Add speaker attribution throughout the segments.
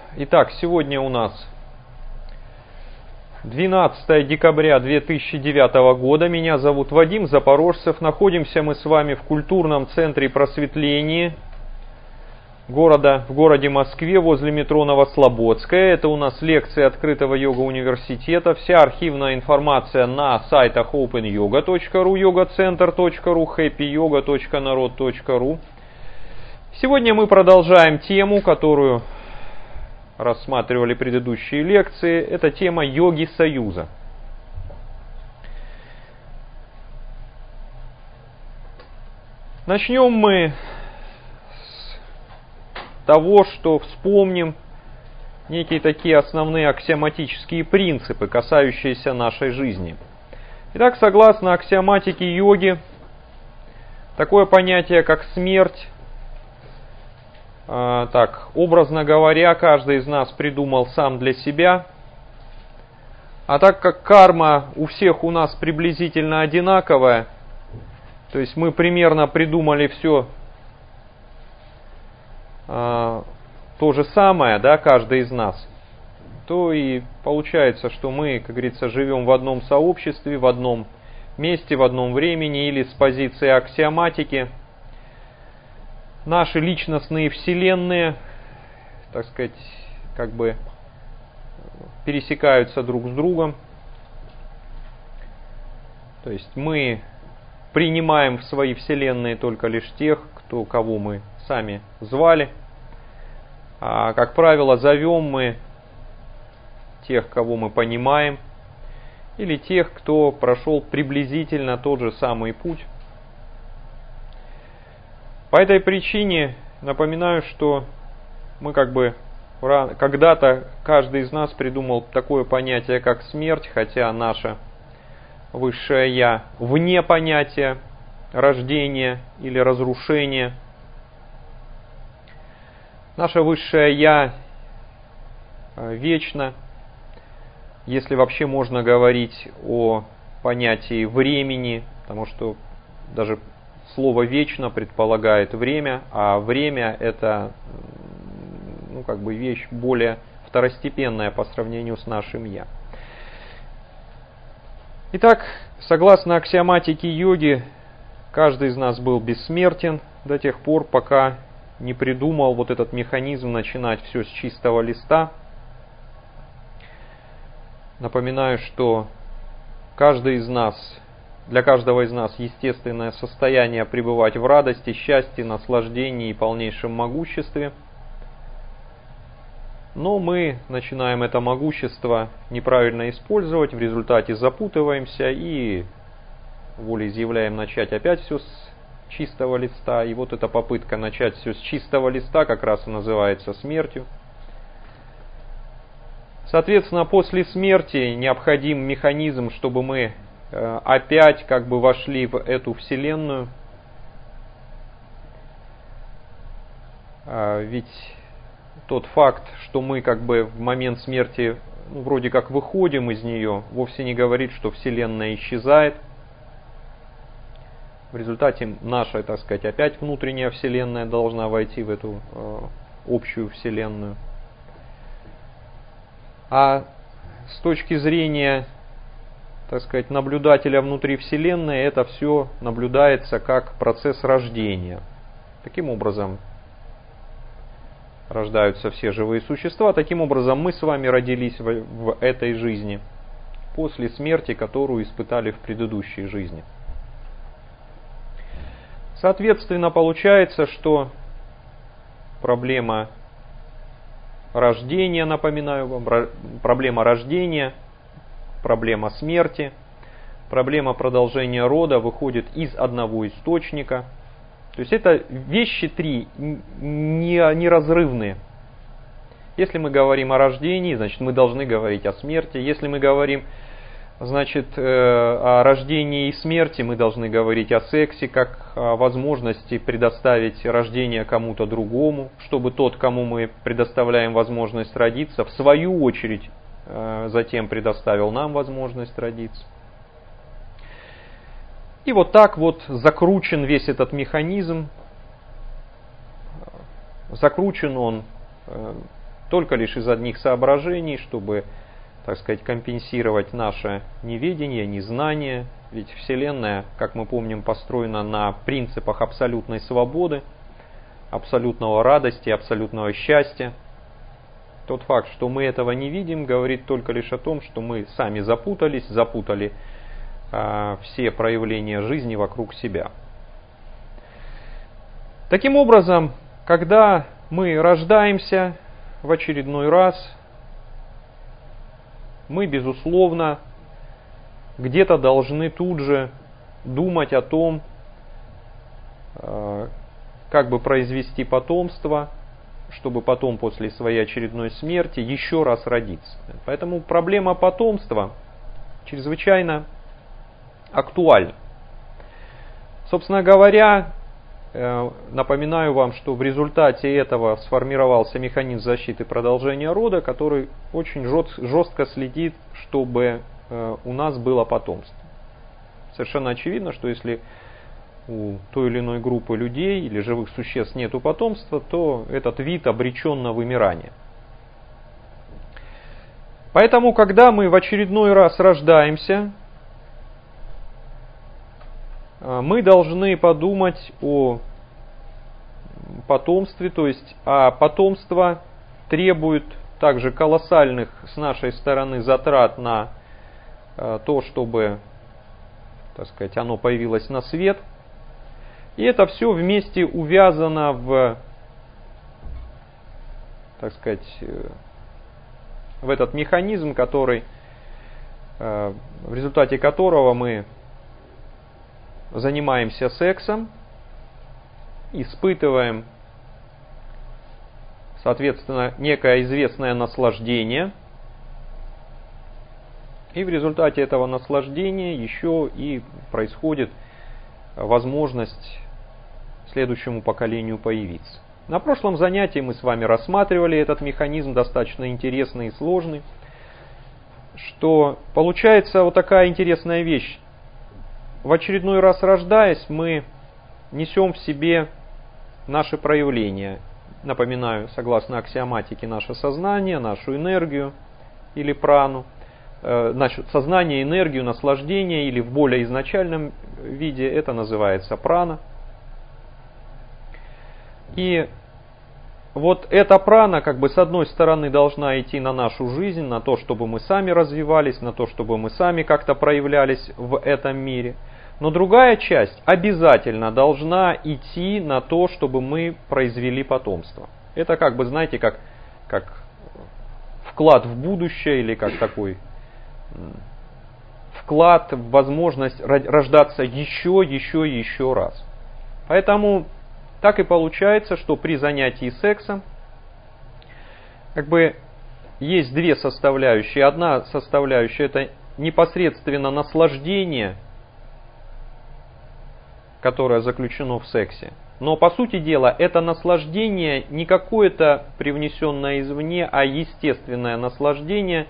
Speaker 1: Итак, сегодня у нас 12 декабря 2009 года. Меня зовут Вадим Запорожцев. Находимся мы с вами в культурном центре просветления в городе Москве, возле метро Новослободская. Это у нас лекции открытого йога-университета. Вся архивная информация на сайтах openyoga.ru, yogacenter.ru, happyyoga.narod.ru. Сегодня мы продолжаем тему, которую рассматривали предыдущие лекции. Это тема йоги союза. Начнем мы с того, что вспомним некие такие основные аксиоматические принципы, касающиеся нашей жизни. Итак, согласно аксиоматике йоги, такое понятие, как смерть, образно говоря, каждый из нас придумал сам для себя. А так как карма у всех у нас приблизительно одинаковая, то есть мы примерно придумали все то же самое, да, каждый из нас, то и получается, что мы, как говорится, живем в одном сообществе, в одном месте, в одном времени, или с позиции аксиоматики. Наши личностные вселенные, так сказать, как бы пересекаются друг с другом. То есть мы принимаем в свои вселенные только лишь тех, кого мы сами звали. А, как правило, зовем мы тех, кого мы понимаем, или тех, кто прошел приблизительно тот же самый путь. По этой причине напоминаю, что мы когда-то каждый из нас придумал такое понятие, как смерть, хотя наше высшее Я вне понятия рождения или разрушения. Наше высшее Я вечно, если вообще можно говорить о понятии времени, потому что даже слово «вечно» предполагает время, а время – это вещь более второстепенная по сравнению с нашим «я». Итак, согласно аксиоматике йоги, каждый из нас был бессмертен до тех пор, пока не придумал вот этот механизм начинать все с чистого листа. Напоминаю, что для каждого из нас естественное состояние пребывать в радости, счастье, наслаждении и полнейшем могуществе. Но мы начинаем это могущество неправильно использовать, в результате запутываемся и волеизъявляем начать опять все с чистого листа. И вот эта попытка начать все с чистого листа как раз и называется смертью. Соответственно, после смерти необходим механизм, чтобы мы опять вошли в эту вселенную. Ведь тот факт, что мы в момент смерти вроде как выходим из нее, вовсе не говорит, что вселенная исчезает. В результате наша, опять внутренняя вселенная должна войти в эту общую вселенную. А с точки зрения наблюдателя внутри Вселенной, это все наблюдается как процесс рождения. Таким образом рождаются все живые существа. Таким образом мы с вами родились в этой жизни, после смерти, которую испытали в предыдущей жизни. Соответственно, получается, что проблема рождения, напоминаю вам, проблема рождения, проблема смерти, проблема продолжения рода выходит из одного источника. То есть это вещи три неразрывные. Если мы говорим о рождении, значит мы должны говорить о смерти. Если мы говорим, о рождении и смерти, мы должны говорить о сексе, как о возможности предоставить рождение кому-то другому, чтобы тот, кому мы предоставляем возможность родиться, в свою очередь затем предоставил нам возможность родиться. И вот так вот закручен весь этот механизм. Закручен он только лишь из одних соображений, чтобы, так сказать, компенсировать наше неведение, незнание. Ведь Вселенная, как мы помним, построена на принципах абсолютной свободы, абсолютного радости, абсолютного счастья. Тот факт, что мы этого не видим, говорит только лишь о том, что мы сами запутали все проявления жизни вокруг себя. Таким образом, когда мы рождаемся в очередной раз, мы, безусловно, где-то должны тут же думать о том, как бы произвести потомство, чтобы потом после своей очередной смерти еще раз родиться. Поэтому проблема потомства чрезвычайно актуальна. Собственно говоря, напоминаю вам, что в результате этого сформировался механизм защиты продолжения рода, который очень жестко следит, чтобы у нас было потомство. Совершенно очевидно, что если у той или иной группы людей или живых существ нету потомства, то этот вид обречен на вымирание. Поэтому, когда мы в очередной раз рождаемся, мы должны подумать о потомстве, то есть потомство требует также колоссальных с нашей стороны затрат на то, чтобы, так сказать, оно появилось на свет. И это все вместе увязано в, так сказать, в этот механизм, который, в результате которого мы занимаемся сексом, испытываем, соответственно, некое известное наслаждение, и в результате этого наслаждения еще и происходит возможность следующему поколению появиться. На прошлом занятии мы с вами рассматривали этот механизм, достаточно интересный и сложный, что получается вот такая интересная вещь. В очередной раз рождаясь, мы несем в себе наши проявления. Напоминаю, согласно аксиоматике, наше сознание, нашу энергию или прану, наше сознание, энергию, наслаждение, или в более изначальном виде это называется прана. И вот эта прана, как бы с одной стороны, должна идти на нашу жизнь, на то, чтобы мы сами развивались, на то, чтобы мы сами как-то проявлялись в этом мире. Но другая часть обязательно должна идти на то, чтобы мы произвели потомство. Это как бы, знаете, как вклад в будущее, или как такой вклад в возможность рождаться еще раз. Поэтому так и получается, что при занятии сексом как бы есть две составляющие. Одна составляющая — это непосредственно наслаждение, которое заключено в сексе. Но по сути дела это наслаждение не какое-то привнесенное извне, а естественное наслаждение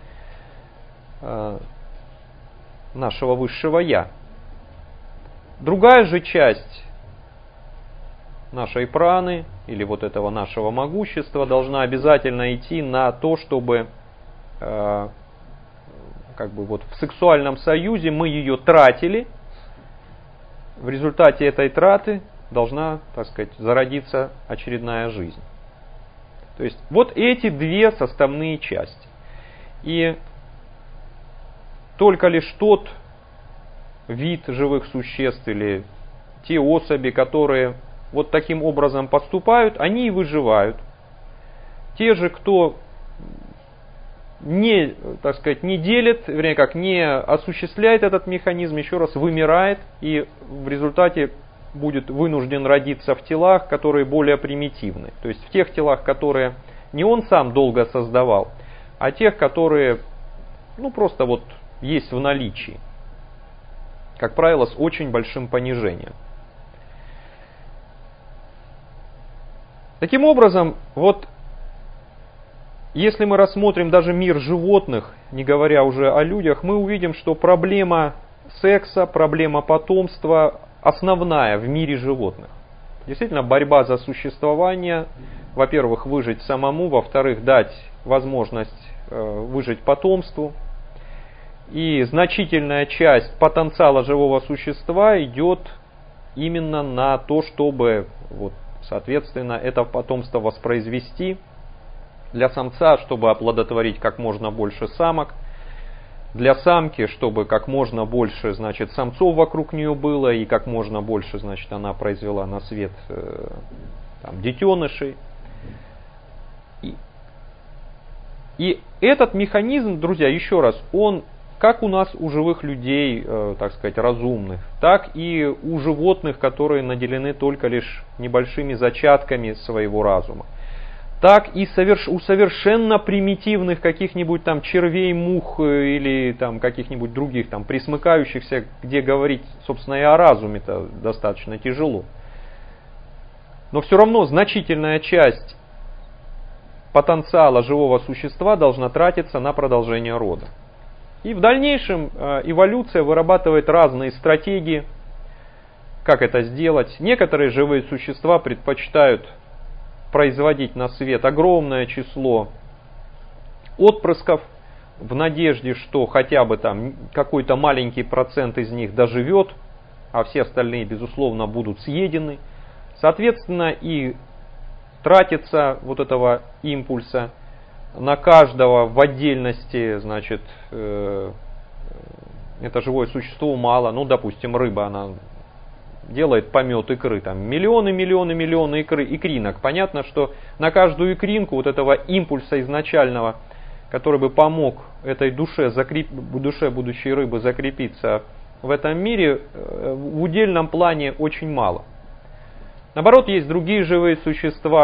Speaker 1: нашего высшего Я. Другая же часть нашей праны, или вот этого нашего могущества, должна обязательно идти на то, чтобы как бы вот в сексуальном союзе мы ее тратили. В результате этой траты должна, так сказать, зародиться очередная жизнь. То есть вот эти две составные части. И только лишь тот вид живых существ или те особи, которые вот таким образом поступают, они и выживают. Те же, кто не, так сказать, не делит, вернее, как не осуществляет этот механизм, еще раз вымирает и в результате будет вынужден родиться в телах, которые более примитивны. То есть в тех телах, которые не он сам долго создавал, а тех, которые просто вот есть в наличии. Как правило, с очень большим понижением. Таким образом, вот если мы рассмотрим даже мир животных, не говоря уже о людях, мы увидим, что проблема секса, проблема потомства основная в мире животных. Действительно, борьба за существование во-первых, выжить самому, во-вторых, дать возможность выжить потомству. И значительная часть потенциала живого существа идет именно на то, чтобы, вот, соответственно, это потомство воспроизвести. Для самца, чтобы оплодотворить как можно больше самок. Для самки, чтобы как можно больше, значит, самцов вокруг нее было, и как можно больше, значит, она произвела на свет там, детенышей. И этот механизм, друзья, еще раз, он как у нас у живых людей, так сказать, разумных, так и у животных, которые наделены только лишь небольшими зачатками своего разума. Так и у совершенно примитивных каких-нибудь там червей, мух или там каких-нибудь других там присмыкающихся, где говорить, собственно, и о разуме-то достаточно тяжело. Но все равно значительная часть потенциала живого существа должна тратиться на продолжение рода. И в дальнейшем эволюция вырабатывает разные стратегии, как это сделать. Некоторые живые существа предпочитают производить на свет огромное число отпрысков в надежде, что хотя бы там какой-то маленький процент из них доживет, а все остальные, безусловно, будут съедены. Соответственно, и тратится вот этого импульса на каждого в отдельности, значит, это живое существо мало. Ну, допустим, рыба, она делает помет икры, там миллионы икринок. Понятно, что на каждую икринку вот этого импульса изначального, который бы помог этой душе будущей рыбы закрепиться в этом мире, в удельном плане очень мало. Наоборот, есть другие живые существа,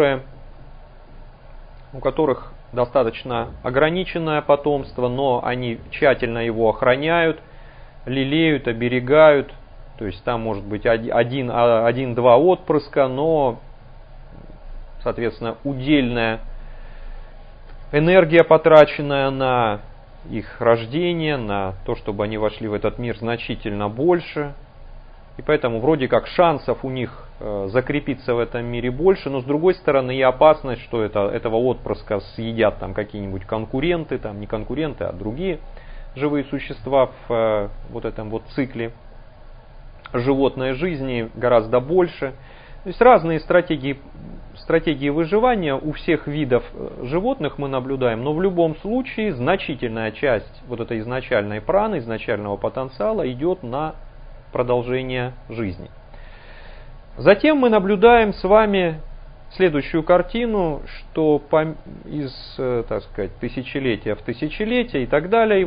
Speaker 1: у которых достаточно ограниченное потомство, но они тщательно его охраняют, лелеют, оберегают. То есть там может быть один-два отпрыска, но, соответственно, удельная энергия, потраченная на их рождение, на то, чтобы они вошли в этот мир, значительно больше. И поэтому вроде как шансов у них закрепиться в этом мире больше, но с другой стороны и опасность, что этого отпрыска съедят там какие-нибудь конкуренты, там не конкуренты, а другие живые существа в вот этом вот цикле животной жизни гораздо больше. То есть разные стратегии выживания у всех видов животных мы наблюдаем, но в любом случае значительная часть вот этой изначальной праны, изначального потенциала идет на продолжение жизни. Затем мы наблюдаем с вами следующую картину, что из, так сказать, тысячелетия в тысячелетие и так далее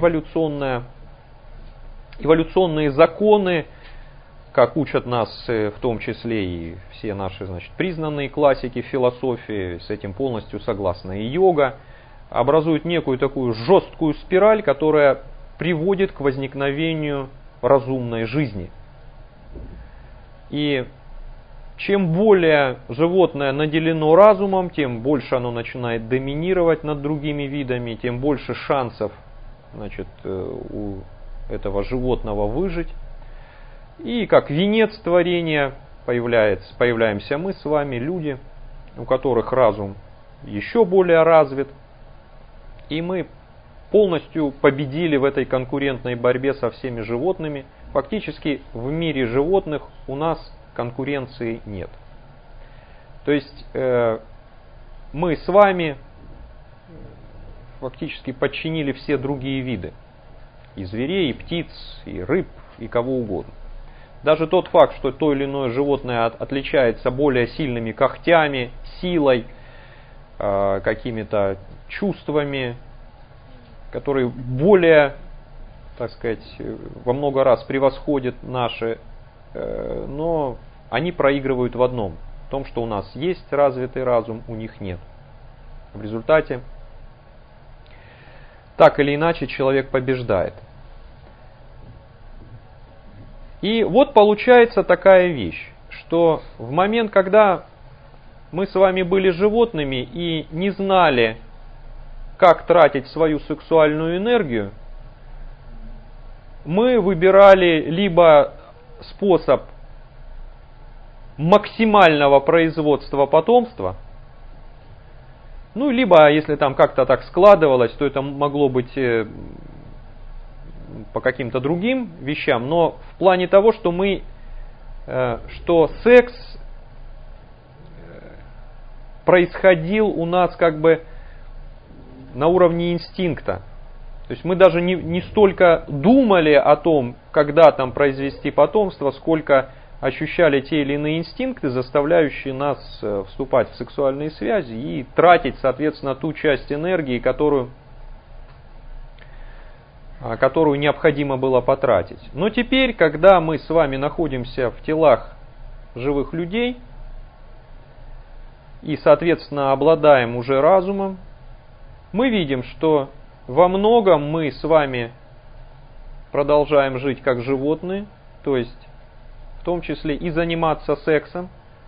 Speaker 1: эволюционные законы, как учат нас в том числе и все наши, значит, признанные классики философии, с этим полностью согласны и йога, образуют некую такую жесткую спираль, которая приводит к возникновению разумной жизни. И чем более животное наделено разумом, тем больше оно начинает доминировать над другими видами, тем больше шансов, значит, у этого животного выжить. И как венец творения появляемся мы с вами, люди, у которых разум еще более развит. И мы полностью победили в этой конкурентной борьбе со всеми животными. Фактически в мире животных у нас конкуренции нет. То есть мы с вами фактически подчинили все другие виды. И зверей, и птиц, и рыб, и кого угодно. Даже тот факт, что то или иное животное отличается более сильными когтями, силой, какими-то чувствами, которые более, так сказать, во много раз превосходят наши, но они проигрывают в одном, в том, что у нас есть развитый разум, у них нет. В результате, так или иначе, человек побеждает. И вот получается такая вещь, что в момент, когда мы с вами были животными и не знали, как тратить свою сексуальную энергию, мы выбирали либо способ максимального производства потомства, Ну, либо, если там как-то так складывалось, то это могло быть по каким-то другим вещам, но в плане того, что что секс происходил у нас как бы на уровне инстинкта. То есть мы даже не столько думали о том, когда там произвести потомство, сколько ощущали те или иные инстинкты, заставляющие нас вступать в сексуальные связи и тратить, соответственно, ту часть энергии, которую необходимо было потратить. Но теперь, когда мы с вами находимся в телах живых людей и, соответственно, обладаем уже разумом, мы видим, что во многом мы с вами продолжаем жить как животные, то есть в том числе и заниматься сексом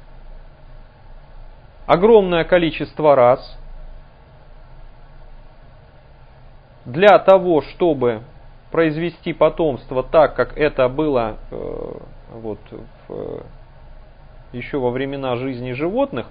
Speaker 1: огромное количество раз для того, чтобы произвести потомство так, как это было еще во времена жизни животных.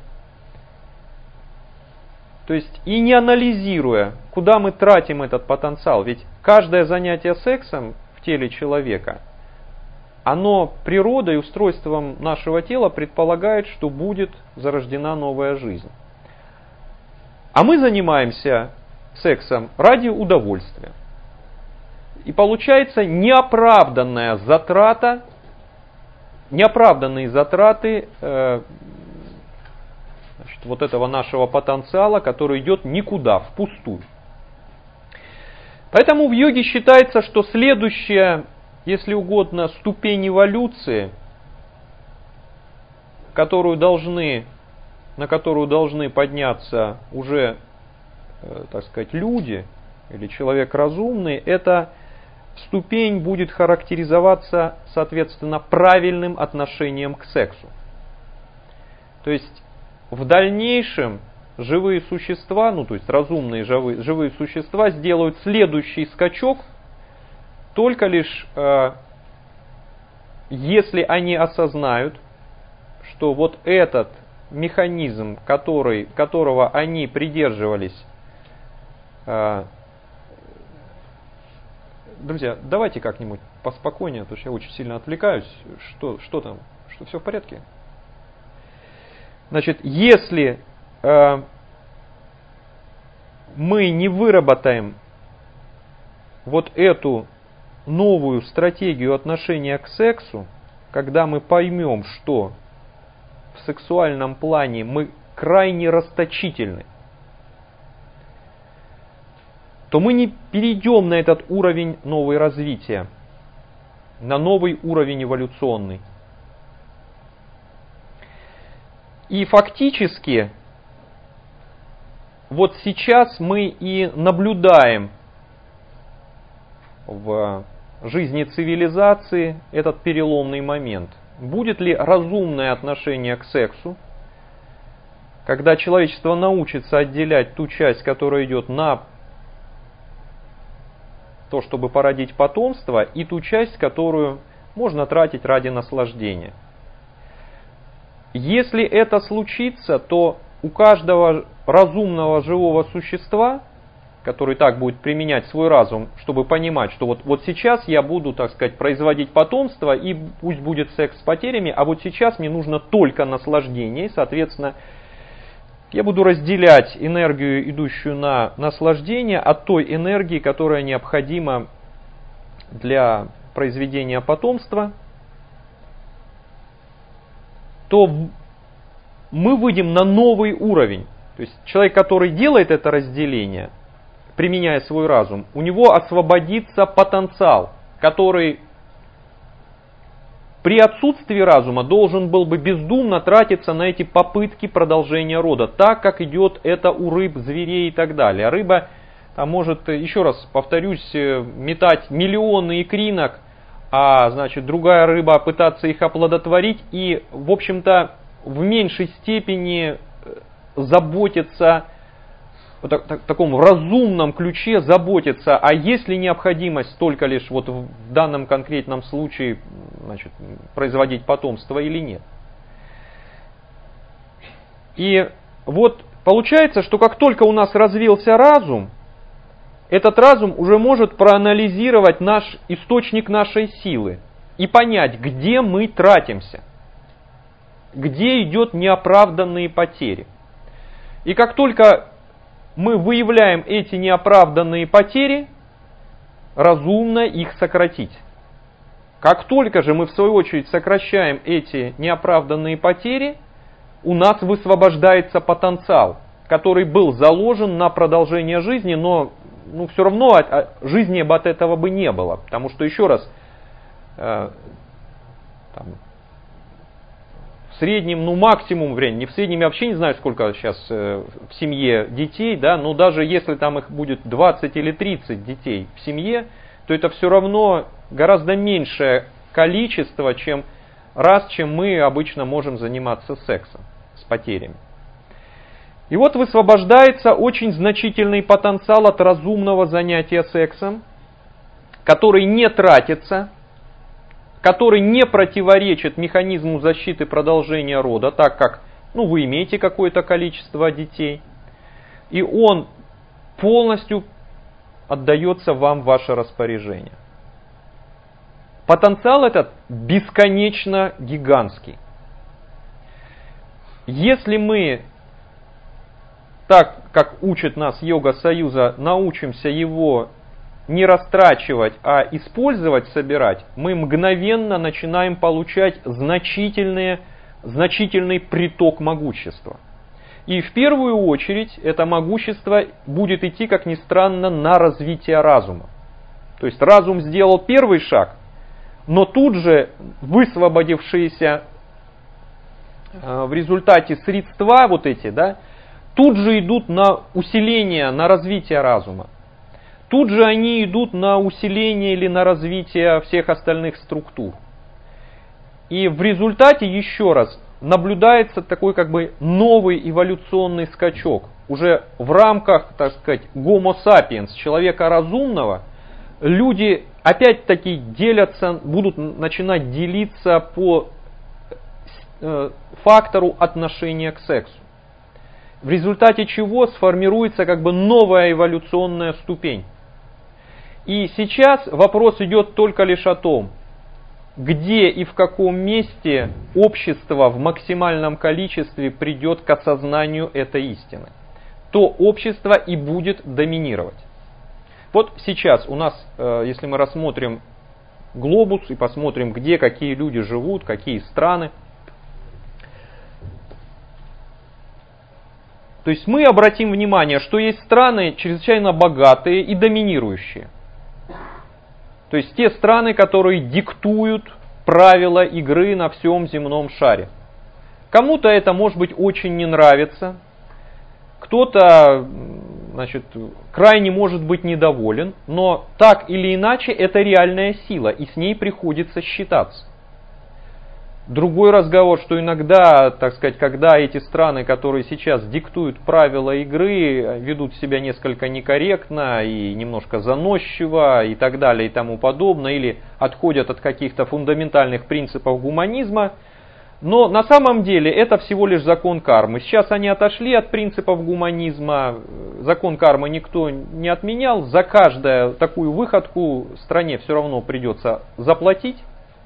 Speaker 1: То есть и не анализируя, куда мы тратим этот потенциал. Ведь каждое занятие сексом в теле человека, оно природой и устройством нашего тела предполагает, что будет зарождена новая жизнь. А мы занимаемся сексом ради удовольствия. И получается неоправданные затраты вот этого нашего потенциала, который идет никуда, впустую. Поэтому в йоге считается, что следующая, если угодно, ступень эволюции, на которую должны подняться уже, так сказать, люди или человек разумный, эта ступень будет характеризоваться, соответственно, правильным отношением к сексу. То есть в дальнейшем живые существа, то есть разумные живые существа сделают следующий скачок, только лишь если они осознают, что вот этот механизм, которого они придерживались. Друзья, давайте как-нибудь поспокойнее, потому что я очень сильно отвлекаюсь. Что там? Что все в порядке? Значит, если мы не выработаем вот эту новую стратегию отношения к сексу, когда мы поймем, что в сексуальном плане мы крайне расточительны, то мы не перейдем на этот уровень нового развития, на новый уровень эволюционный. И фактически, вот сейчас мы и наблюдаем в жизни цивилизации этот переломный момент. Будет ли разумное отношение к сексу, когда человечество научится отделять ту часть, которая идет на то, чтобы породить потомство, и ту часть, которую можно тратить ради наслаждения. Если это случится, то у каждого разумного живого существа, который так будет применять свой разум, чтобы понимать, что вот сейчас я буду, так сказать, производить потомство, и пусть будет секс с потерями, а вот сейчас мне нужно только наслаждение, и, соответственно, я буду разделять энергию, идущую на наслаждение, от той энергии, которая необходима для произведения потомства, то мы выйдем на новый уровень. То есть человек, который делает это разделение, применяя свой разум, у него освободится потенциал, который при отсутствии разума должен был бы бездумно тратиться на эти попытки продолжения рода, так как идет это у рыб, зверей и так далее. А рыба может, еще раз повторюсь, метать миллионы икринок, а значит другая рыба пытаться их оплодотворить и, в общем-то, в меньшей степени заботиться, в таком разумном ключе заботиться, а есть ли необходимость только лишь вот в данном конкретном случае, значит, производить потомство или нет. И вот получается, что как только у нас развился разум, этот разум уже может проанализировать наш источник нашей силы и понять, где мы тратимся, где идет неоправданные потери. И как только мы выявляем эти неоправданные потери, разумно их сократить. Как только же мы в свою очередь сокращаем эти неоправданные потери, у нас высвобождается потенциал, который был заложен на продолжение жизни, но все равно жизни от этого бы не было. Потому что, еще раз, в среднем, максимум времени, не в среднем, я вообще не знаю, сколько сейчас в семье детей, да, но даже если там их будет 20 или 30 детей в семье, то это все равно гораздо меньшее количество, чем мы обычно можем заниматься сексом с потерями. И вот высвобождается очень значительный потенциал от разумного занятия сексом, который не тратится, который не противоречит механизму защиты продолжения рода, так как вы имеете какое-то количество детей, и он полностью отдается вам в ваше распоряжение. Потенциал этот бесконечно гигантский. Если мы, так как учит нас йога союза, научимся его не растрачивать, а использовать, собирать, мы мгновенно начинаем получать значительный приток могущества. И в первую очередь это могущество будет идти, как ни странно, на развитие разума. То есть разум сделал первый шаг, но тут же высвободившиеся в результате средства тут же идут на усиление, на развитие разума. Тут же они идут на усиление или на развитие всех остальных структур. И в результате, еще раз, наблюдается такой новый эволюционный скачок. Уже в рамках, так сказать, Homo sapiens, человека разумного, люди опять-таки будут начинать делиться по фактору отношения к сексу. В результате чего сформируется новая эволюционная ступень. И сейчас вопрос идет только лишь о том, где и в каком месте общество в максимальном количестве придет к осознанию этой истины. То общество и будет доминировать. Вот сейчас у нас, если мы рассмотрим глобус и посмотрим, где какие люди живут, какие страны, то есть мы обратим внимание, что есть страны чрезвычайно богатые и доминирующие. То есть те страны, которые диктуют правила игры на всем земном шаре. Кому-то это, может быть, очень не нравится. Кто-то, крайне может быть недоволен. Но так или иначе, это реальная сила, и с ней приходится считаться. Другой разговор, что иногда, так сказать, когда эти страны, которые сейчас диктуют правила игры, ведут себя несколько некорректно и немножко заносчиво и так далее и тому подобное, или отходят от каких-то фундаментальных принципов гуманизма, но на самом деле это всего лишь закон кармы. Сейчас они отошли от принципов гуманизма, закон кармы никто не отменял, за каждую такую выходку стране все равно придется заплатить.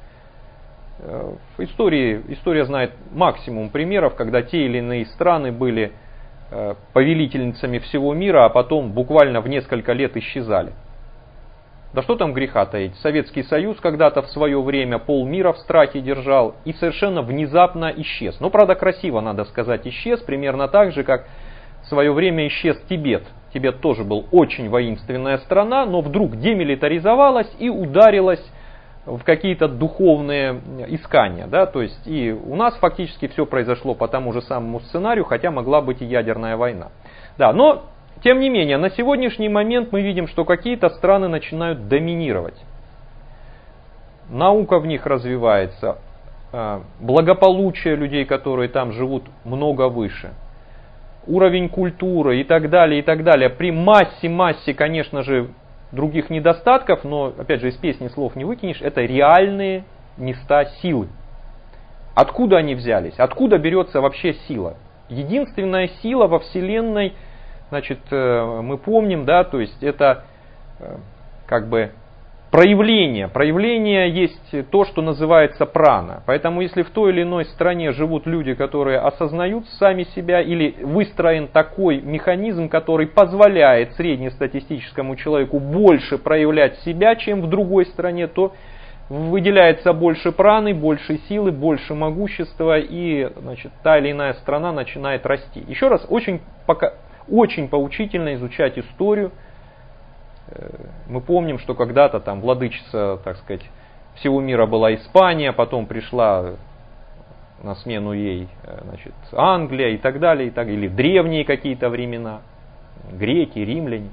Speaker 1: История знает максимум примеров, когда те или иные страны были повелительницами всего мира, а потом буквально в несколько лет исчезали. Да что там греха таить. Советский Союз когда-то в свое время полмира в страхе держал и совершенно внезапно исчез. Но, правда, красиво, надо сказать, исчез, примерно так же, как в свое время исчез Тибет. Тибет тоже был очень воинственная страна, но вдруг демилитаризовалась и ударилась в какие-то духовные искания. Да? То есть и у нас фактически все произошло по тому же самому сценарию, хотя могла быть и ядерная война. Да, но тем не менее, на сегодняшний момент мы видим, что какие-то страны начинают доминировать. Наука в них развивается, благополучие людей, которые там живут, много выше. Уровень культуры и так далее, и так далее. При массе, конечно же, других недостатков, но, опять же, из песни слов не выкинешь, это реальные места силы. Откуда они взялись? Откуда берется вообще сила? единственная сила во Вселенной, значит, мы помним, да, то есть это как бы проявление. Проявление есть то, что называется прана. Поэтому если в той или иной стране живут люди, которые осознают сами себя, или выстроен такой механизм, который позволяет среднестатистическому человеку больше проявлять себя, чем в другой стране, то выделяется больше праны, больше силы, больше могущества, и, значит, та или иная страна начинает расти. Еще раз, очень поучительно изучать историю. Мы помним, что когда-то там владычица, так сказать, всего мира была Испания, потом пришла на смену ей, значит, Англия и так далее, или древние какие-то времена, греки, римляне.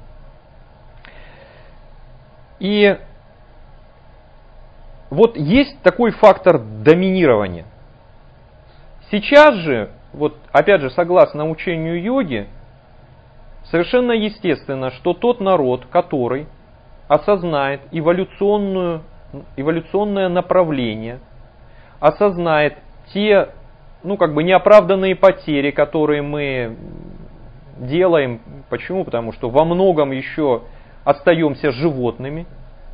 Speaker 1: И вот есть такой фактор доминирования. Сейчас же, вот опять же, согласно учению йоги, совершенно естественно, что тот народ, который осознает эволюционное направление, осознает те, неоправданные потери, которые мы делаем. Почему? Потому что во многом еще остаемся животными.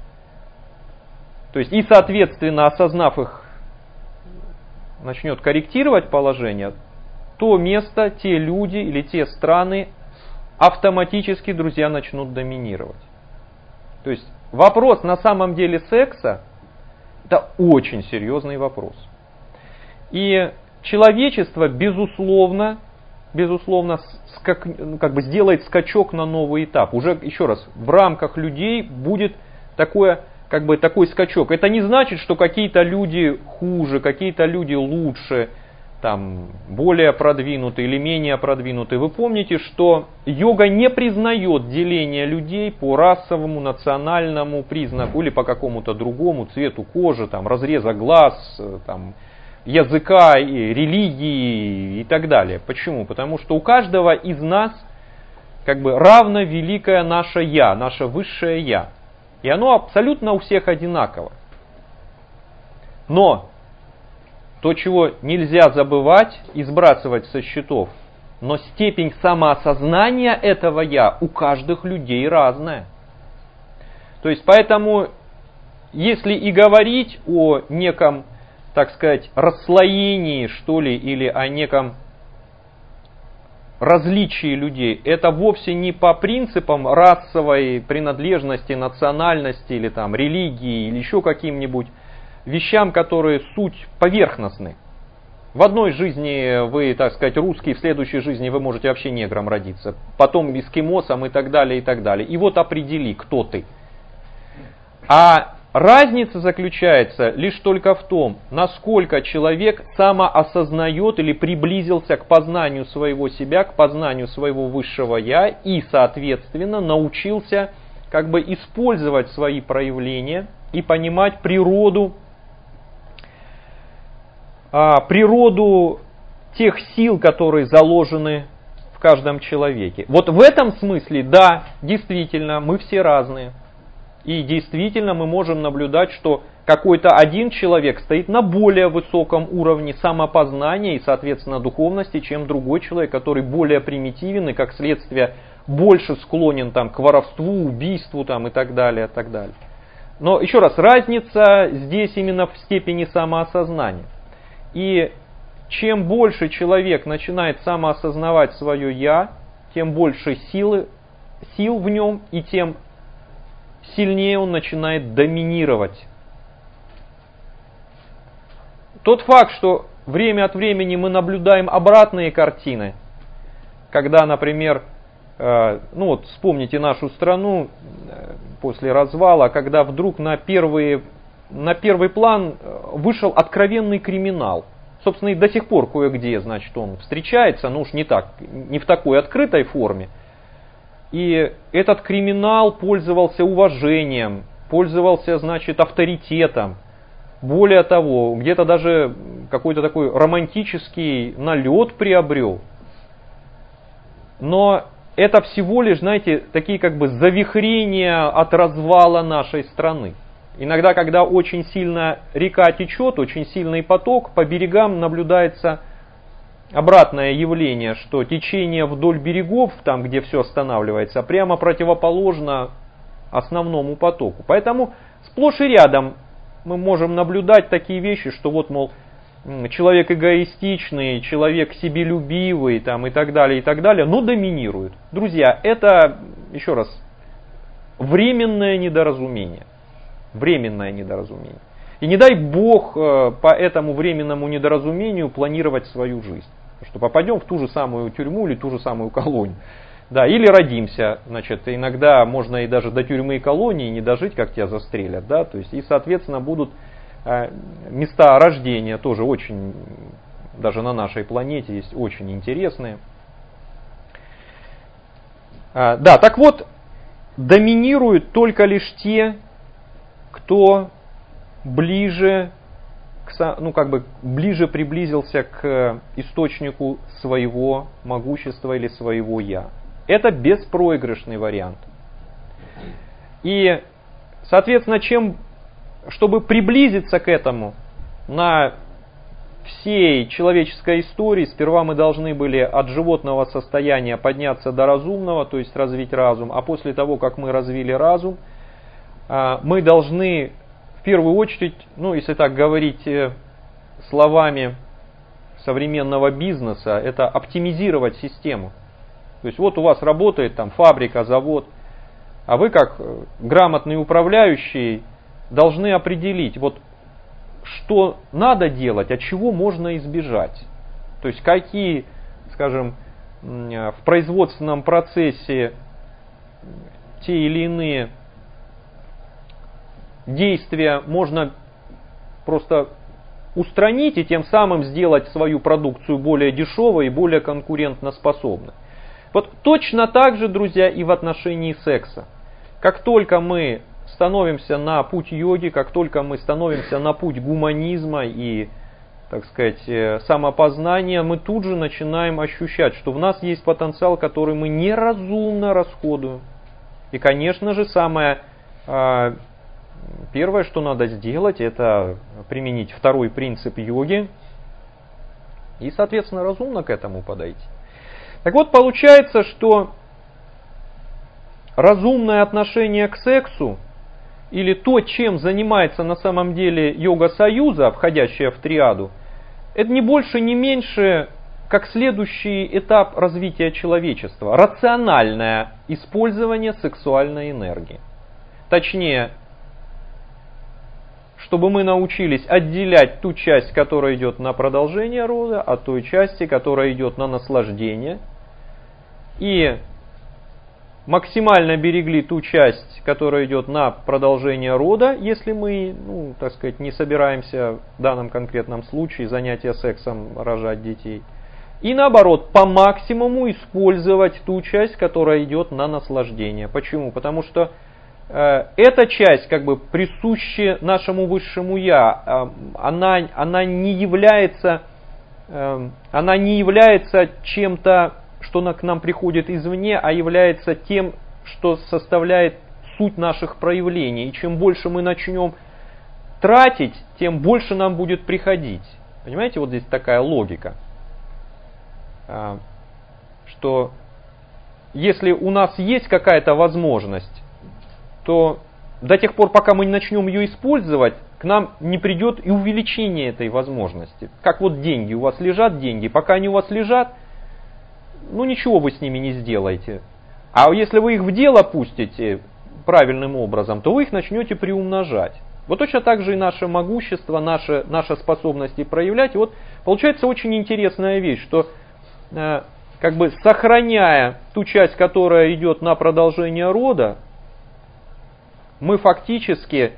Speaker 1: То есть и, соответственно, осознав их, начнет корректировать положение, то место, те люди или те страны автоматически, друзья, начнут доминировать. То есть вопрос на самом деле секса — это очень серьезный вопрос. И человечество, безусловно, сделает скачок на новый этап. Уже, еще раз, в рамках людей будет такой скачок. Это не значит, что какие-то люди хуже, какие-то люди лучше, там, более продвинутые или менее продвинутые. Вы помните, что йога не признает деление людей по расовому, национальному признаку или по какому-то другому цвету кожи, там, разреза глаз, там, языка, и религии и так далее. Почему? Потому что у каждого из нас равно великое наше Я, наше высшее Я. И оно абсолютно у всех одинаково. Но то, чего нельзя забывать и сбрасывать со счетов, но степень самоосознания этого «я» у каждых людей разная. То есть, поэтому, если и говорить о неком, так сказать, расслоении, что ли, или о неком различии людей, это вовсе не по принципам расовой принадлежности, национальности, или там религии, или еще каким-нибудь вещам, которые суть поверхностны. В одной жизни вы, так сказать, русский, в следующей жизни вы можете вообще негром родиться, потом эскимосом и так далее, и так далее. И вот определи, кто ты. А разница заключается лишь только в том, насколько человек самоосознает или приблизился к познанию своего себя, к познанию своего высшего Я и, соответственно, научился использовать свои проявления и понимать природу тех сил, которые заложены в каждом человеке. Вот в этом смысле, да, действительно, мы все разные. И действительно мы можем наблюдать, что какой-то один человек стоит на более высоком уровне самопознания и, соответственно, духовности, чем другой человек, который более примитивен и, как следствие, больше склонен к воровству, убийству и так далее, и так далее. Но еще раз, разница здесь именно в степени самоосознания. И чем больше человек начинает самоосознавать свое «я», тем больше сил в нем, и тем сильнее он начинает доминировать. Тот факт, что время от времени мы наблюдаем обратные картины, когда, например, вспомните нашу страну после развала, когда вдруг на первый план вышел откровенный криминал. Собственно, и до сих пор кое-где, он встречается, но уж не в такой открытой форме. И этот криминал пользовался уважением, пользовался, авторитетом. Более того, где-то даже какой-то такой романтический налет приобрел. Но это всего лишь, такие завихрения от развала нашей страны. Иногда, когда очень сильно река течет, очень сильный поток, по берегам наблюдается обратное явление, что течение вдоль берегов, там где все останавливается, прямо противоположно основному потоку. Поэтому сплошь и рядом мы можем наблюдать такие вещи, что вот, мол, человек эгоистичный, человек себелюбивый там, и так далее, но доминирует. Друзья, это, еще раз, временное недоразумение. Временное недоразумение. И не дай Бог по этому временному недоразумению планировать свою жизнь. Что попадем в ту же самую тюрьму или ту же самую колонию. Да, или родимся, значит, иногда можно и даже до тюрьмы и колонии не дожить, как тебя застрелят, да, то есть, и, соответственно, будут места рождения тоже очень, даже на нашей планете есть очень интересные. Да, так вот, доминируют только лишь те, кто ближе, ближе приблизился к источнику своего могущества или своего «я». Это беспроигрышный вариант. И, соответственно, чтобы приблизиться к этому на всей человеческой истории, сперва мы должны были от животного состояния подняться до разумного, то есть развить разум, а после того, как мы развили разум, мы должны в первую очередь, если так говорить словами современного бизнеса, это оптимизировать систему. То есть вот у вас работает там фабрика, завод, а вы как грамотный управляющий должны определить, вот что надо делать, от чего можно избежать. То есть какие, скажем, в производственном процессе те или иные действия можно просто устранить и тем самым сделать свою продукцию более дешевой и более конкурентоспособной. Вот точно так же, друзья, и в отношении секса. Как только мы становимся на путь йоги, как только мы становимся на путь гуманизма и, так сказать, самопознания, мы тут же начинаем ощущать, что в нас есть потенциал, который мы неразумно расходуем. И, конечно же, самое первое, что надо сделать, это применить второй принцип йоги и, соответственно, разумно к этому подойти. Так вот, получается, что разумное отношение к сексу, или то, чем занимается на самом деле йога-союза, входящая в триаду, это не больше, не меньше, как следующий этап развития человечества. Рациональное использование сексуальной энергии. Точнее, чтобы мы научились отделять ту часть, которая идет на продолжение рода, от той части, которая идет на наслаждение. И максимально берегли ту часть, которая идет на продолжение рода, если мы, так сказать, не собираемся в данном конкретном случае занятия сексом рожать детей. И наоборот, по максимуму использовать ту часть, которая идет на наслаждение. Почему? Потому что эта часть, присуща нашему высшему Я, она не является чем-то, что к нам приходит извне, а является тем, что составляет суть наших проявлений. И чем больше мы начнем тратить, тем больше нам будет приходить. Понимаете, вот здесь такая логика, что если у нас есть какая-то возможность, то до тех пор, пока мы не начнем ее использовать, к нам не придет и увеличение этой возможности. Как вот деньги, у вас лежат деньги, пока они у вас лежат, ничего вы с ними не сделаете. А если вы их в дело пустите правильным образом, то вы их начнете приумножать. Вот точно так же и наше могущество, наши способности проявлять. И вот получается очень интересная вещь, что сохраняя ту часть, которая идет на продолжение рода, мы фактически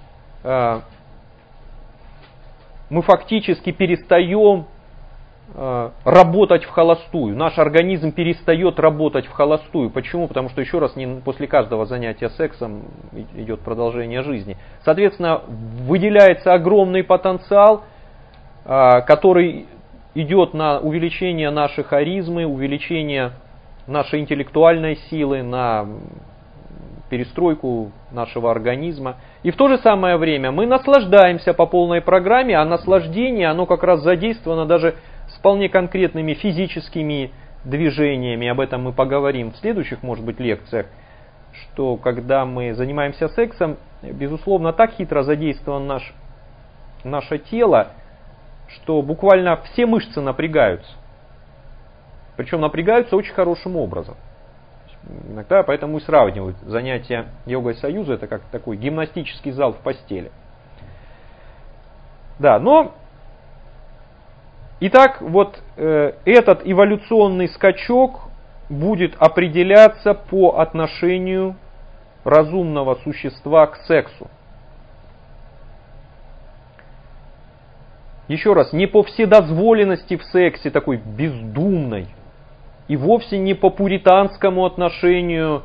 Speaker 1: перестаем работать в холостую. Наш организм перестает работать в холостую. Почему? Потому что, еще раз, после каждого занятия сексом идет продолжение жизни. Соответственно, выделяется огромный потенциал, который идет на увеличение нашей харизмы, увеличение нашей интеллектуальной силы, на перестройку нашего организма. И в то же самое время мы наслаждаемся по полной программе, а наслаждение, оно как раз задействовано даже с вполне конкретными физическими движениями. Об этом мы поговорим в следующих, может быть, лекциях, что когда мы занимаемся сексом, безусловно, так хитро задействовано наше тело, что буквально все мышцы напрягаются. Причем напрягаются очень хорошим образом. Иногда поэтому и сравнивают занятия йогой союза, это как такой гимнастический зал в постели. Да, но итак, вот этот эволюционный скачок будет определяться по отношению разумного существа к сексу. Еще раз, не по вседозволенности в сексе, такой бездумной, и вовсе не по пуританскому отношению,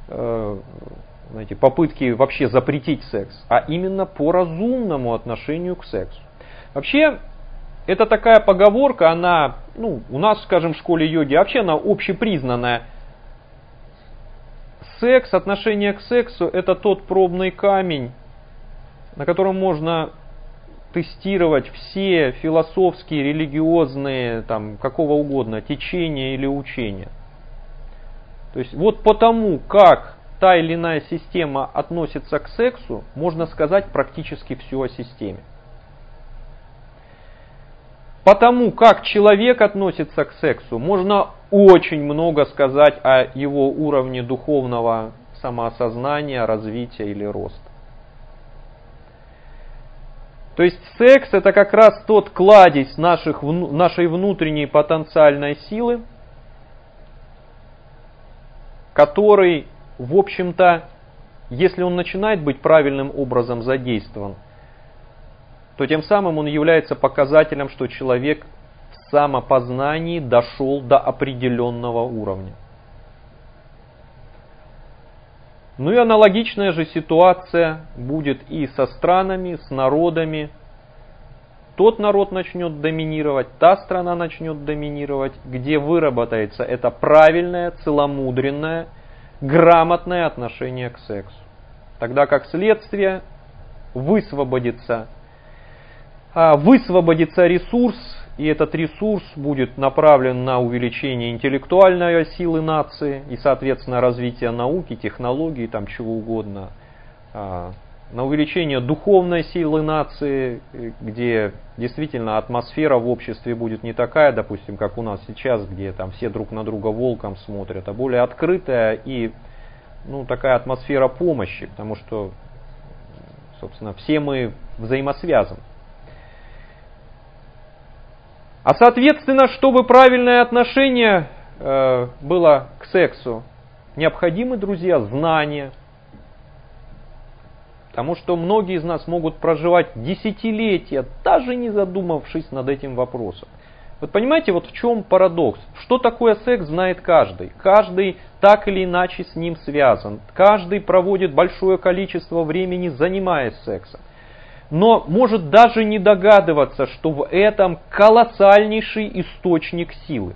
Speaker 1: попытки вообще запретить секс, а именно по разумному отношению к сексу. Вообще, это такая поговорка, она, у нас, скажем, в школе йоги, вообще она общепризнанная. Секс, отношение к сексу, это тот пробный камень, на котором можно тестировать все философские, религиозные, какого угодно, течения или учения. То есть вот потому, как та или иная система относится к сексу, можно сказать практически все о системе. Потому как человек относится к сексу, можно очень много сказать о его уровне духовного самоосознания, развития или роста. То есть секс это как раз тот кладезь нашей внутренней потенциальной силы, который, в общем-то, если он начинает быть правильным образом задействован, то тем самым он является показателем, что человек в самопознании дошел до определенного уровня. Ну и аналогичная же ситуация будет и со странами, с народами. Тот народ начнет доминировать, та страна начнет доминировать, где выработается это правильное, целомудренное, грамотное отношение к сексу. Тогда как следствие высвободится ресурс, и этот ресурс будет направлен на увеличение интеллектуальной силы нации и, соответственно, развитие науки, технологий, чего угодно, на увеличение духовной силы нации, где действительно атмосфера в обществе будет не такая, допустим, как у нас сейчас, где все друг на друга волком смотрят, а более открытая и такая атмосфера помощи, потому что, собственно, все мы взаимосвязаны. А соответственно, чтобы правильное отношение было к сексу, необходимы, друзья, знания. Потому что многие из нас могут проживать десятилетия, даже не задумавшись над этим вопросом. Вот понимаете, вот в чем парадокс? Что такое секс, знает каждый. Каждый так или иначе с ним связан. Каждый проводит большое количество времени, занимаясь сексом. Но может даже не догадываться, что в этом колоссальнейший источник силы.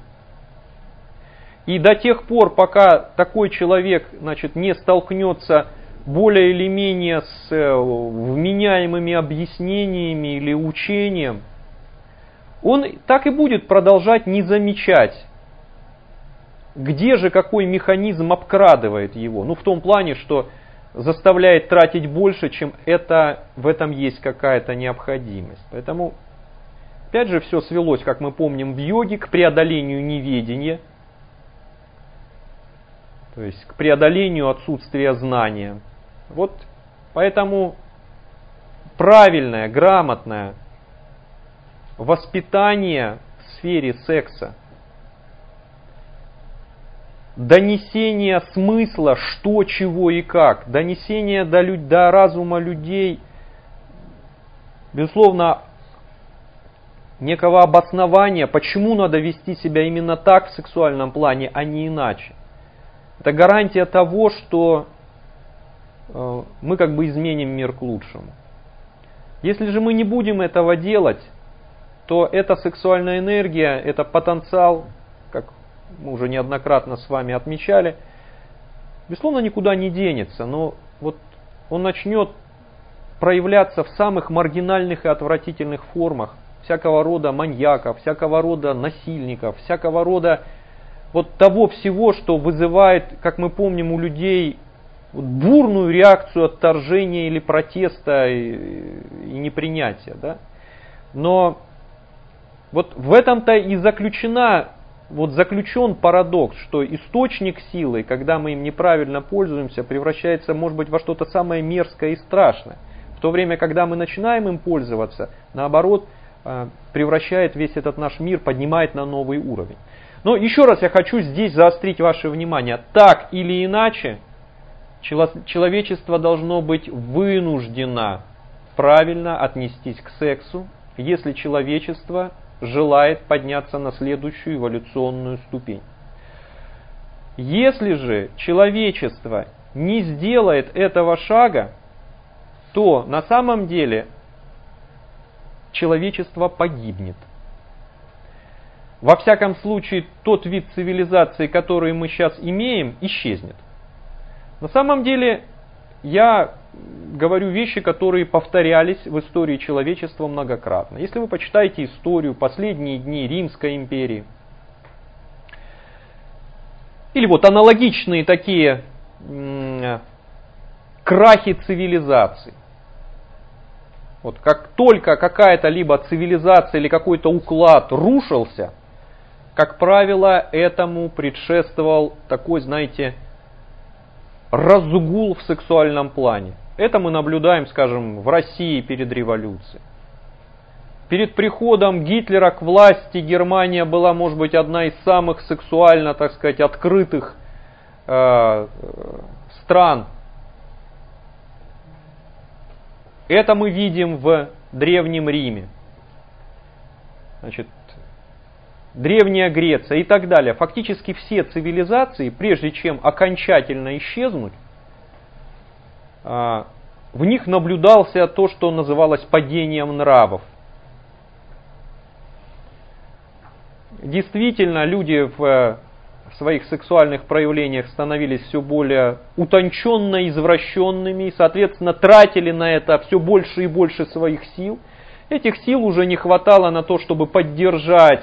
Speaker 1: И до тех пор, пока такой человек не столкнется более или менее с вменяемыми объяснениями или учением, он так и будет продолжать не замечать, где же какой механизм обкрадывает его. В том плане, что заставляет тратить больше, чем в этом есть какая-то необходимость. Поэтому, опять же, все свелось, как мы помним, в йоге к преодолению неведения, то есть к преодолению отсутствия знания. Вот поэтому правильное, грамотное воспитание в сфере секса, донесение смысла, что, чего и как, донесение до разума людей, безусловно, некого обоснования, почему надо вести себя именно так в сексуальном плане, а не иначе. Это гарантия того, что мы изменим мир к лучшему. Если же мы не будем этого делать, то эта сексуальная энергия, это потенциал, как мы уже неоднократно с вами отмечали, безусловно, никуда не денется, но вот он начнет проявляться в самых маргинальных и отвратительных формах, всякого рода маньяков, всякого рода насильников, всякого рода вот того всего, что вызывает, как мы помним, у людей бурную реакцию отторжения или протеста и непринятия. Да? Но вот в этом-то и заключен парадокс, что источник силы, когда мы им неправильно пользуемся, превращается, может быть, во что-то самое мерзкое и страшное. В то время, когда мы начинаем им пользоваться, наоборот, превращает весь этот наш мир, поднимает на новый уровень. Но еще раз я хочу здесь заострить ваше внимание. Так или иначе, человечество должно быть вынуждено правильно отнестись к сексу, если человечество желает подняться на следующую эволюционную ступень. Если же человечество не сделает этого шага, то на самом деле человечество погибнет. Во всяком случае, тот вид цивилизации, который мы сейчас имеем, исчезнет. На самом деле, я говорю вещи, которые повторялись в истории человечества многократно. Если вы почитаете историю последние дни Римской империи, или вот аналогичные такие крахи цивилизаций. Вот как только какая-то либо цивилизация или какой-то уклад рушился, как правило, этому предшествовал такой, знаете, разгул в сексуальном плане. Это мы наблюдаем, скажем, в России перед революцией. Перед приходом Гитлера к власти Германия была, может быть, одна из самых сексуально, так сказать, открытых стран. Это мы видим в Древнем Риме. Значит, Древняя Греция и так далее. Фактически все цивилизации, прежде чем окончательно исчезнуть, в них наблюдался то, что называлось падением нравов. Действительно, люди в своих сексуальных проявлениях становились все более утонченно извращенными и, соответственно, тратили на это все больше и больше своих сил. Этих сил уже не хватало на то, чтобы поддержать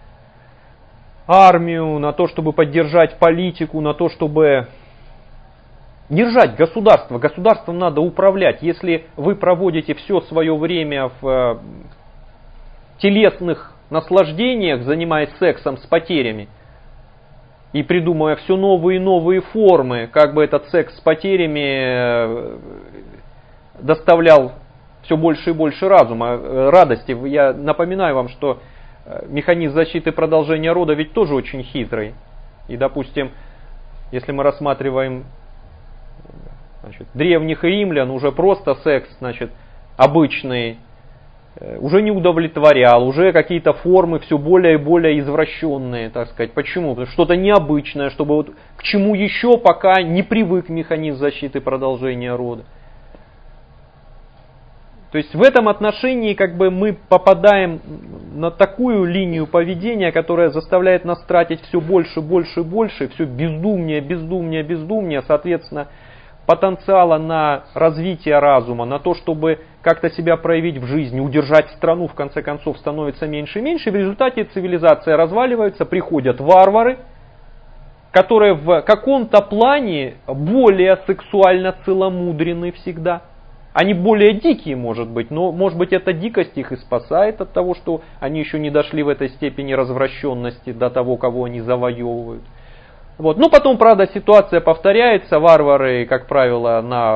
Speaker 1: армию, на то, чтобы поддержать политику, на то, чтобы держать государство. Государством надо управлять. Если вы проводите все свое время в телесных наслаждениях, занимаясь сексом с потерями, и придумывая все новые и новые формы, как бы этот секс с потерями доставлял все больше и больше радости. Я напоминаю вам, что механизм защиты продолжения рода ведь тоже очень хитрый. И, допустим, если мы рассматриваем древних римлян, уже просто секс, обычный, уже не удовлетворял, уже какие-то формы все более и более извращенные, так сказать. Почему? Потому что что-то необычное, чтобы вот к чему еще пока не привык механизм защиты продолжения рода. То есть в этом отношении мы попадаем на такую линию поведения, которая заставляет нас тратить все больше, больше, больше, все бездумнее, бездумнее, бездумнее, соответственно, потенциала на развитие разума, на то, чтобы как-то себя проявить в жизни, удержать страну, в конце концов, становится меньше и меньше. И в результате цивилизация разваливается, приходят варвары, которые в каком-то плане более сексуально целомудрены всегда. Они более дикие, может быть, но, может быть, эта дикость их и спасает от того, что они еще не дошли в этой степени развращенности до того, кого они завоевывают. Вот. Но потом, правда, ситуация повторяется. Варвары, как правило, на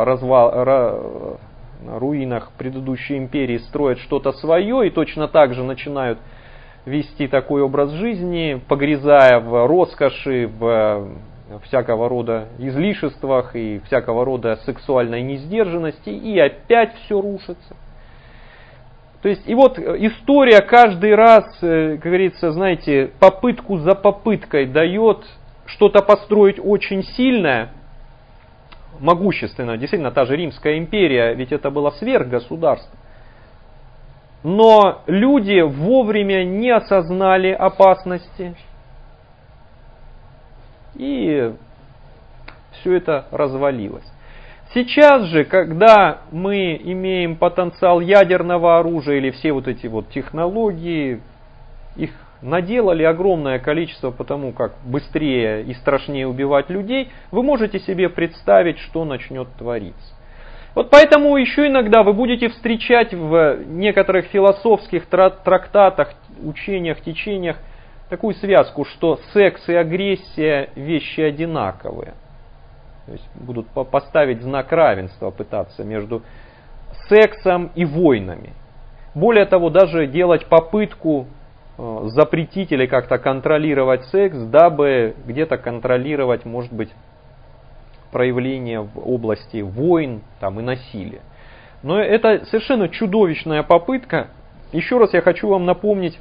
Speaker 1: руинах предыдущей империи строят что-то свое и точно так же начинают вести такой образ жизни, погрязая в роскоши, в всякого рода излишествах и всякого рода сексуальной несдержанности, и опять все рушится. То есть, и вот история каждый раз, как говорится, знаете, попытку за попыткой дает что-то построить очень сильное, могущественное. Действительно, та же Римская империя, ведь это было сверхгосударство. Но люди вовремя не осознали опасности. И все это развалилось. Сейчас же, когда мы имеем потенциал ядерного оружия или все вот эти вот технологии, их наделали огромное количество, потому как быстрее и страшнее убивать людей, вы можете себе представить, что начнет твориться. Вот поэтому еще иногда вы будете встречать в некоторых философских трактатах, учениях, течениях такую связку, что секс и агрессия вещи одинаковые. То есть будут поставить знак равенства пытаться между сексом и войнами. Более того, даже делать попытку запретить или как-то контролировать секс, дабы где-то контролировать, может быть, проявления в области войн там, и насилия. Но это совершенно чудовищная попытка. Еще раз я хочу вам напомнить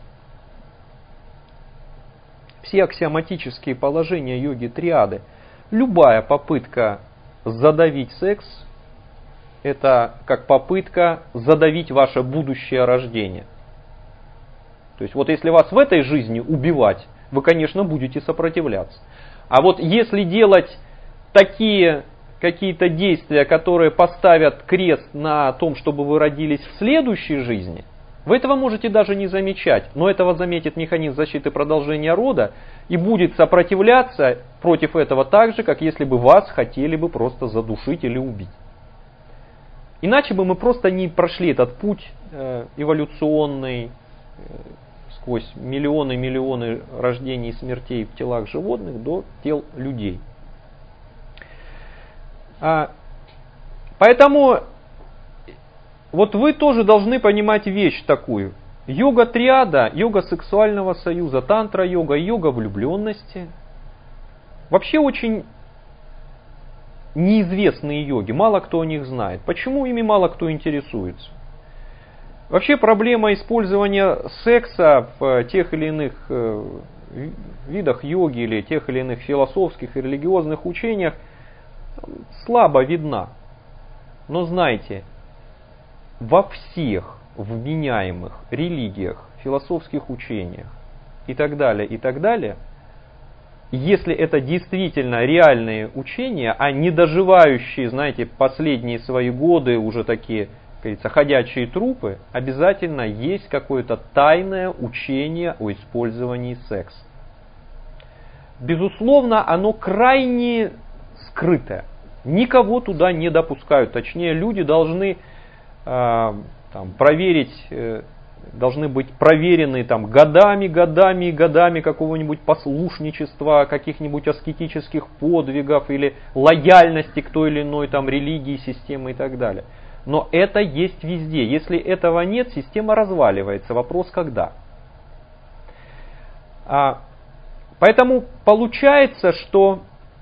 Speaker 1: все аксиоматические положения йоги триады. Любая попытка задавить секс, это как попытка задавить ваше будущее рождение. То есть вот если вас в этой жизни убивать, вы, конечно, будете сопротивляться. А вот если делать такие какие-то действия, которые поставят крест на том, чтобы вы родились в следующей жизни, вы этого можете даже не замечать. Но этого заметит механизм защиты продолжения рода и будет сопротивляться против этого так же, как если бы вас хотели бы просто задушить или убить. Иначе бы мы просто не прошли этот путь эволюционный, сквозь миллионы и миллионы рождений и смертей в телах животных до тел людей. Поэтому вот вы тоже должны понимать вещь такую. Йога-триада, йога сексуального союза, тантра-йога, йога влюбленности. Вообще очень неизвестные йоги, мало кто о них знает. Почему ими мало кто интересуется? Вообще проблема использования секса в тех или иных видах йоги или тех или иных философских и религиозных учениях слабо видна. Но знайте, во всех вменяемых религиях, философских учениях и так далее, если это действительно реальные учения, а не доживающие, знаете, последние свои годы уже такие, как говорится, ходячие трупы, обязательно есть какое-то тайное учение о использовании секса. Безусловно, оно крайне скрытое. Никого туда не допускают. Точнее, люди должны проверить, должны быть проверены годами какого-нибудь послушничества, каких-нибудь аскетических подвигов или лояльности к той или иной религии, системе и так далее. Но это есть везде. Если этого нет, система разваливается. Вопрос когда. Поэтому получается, что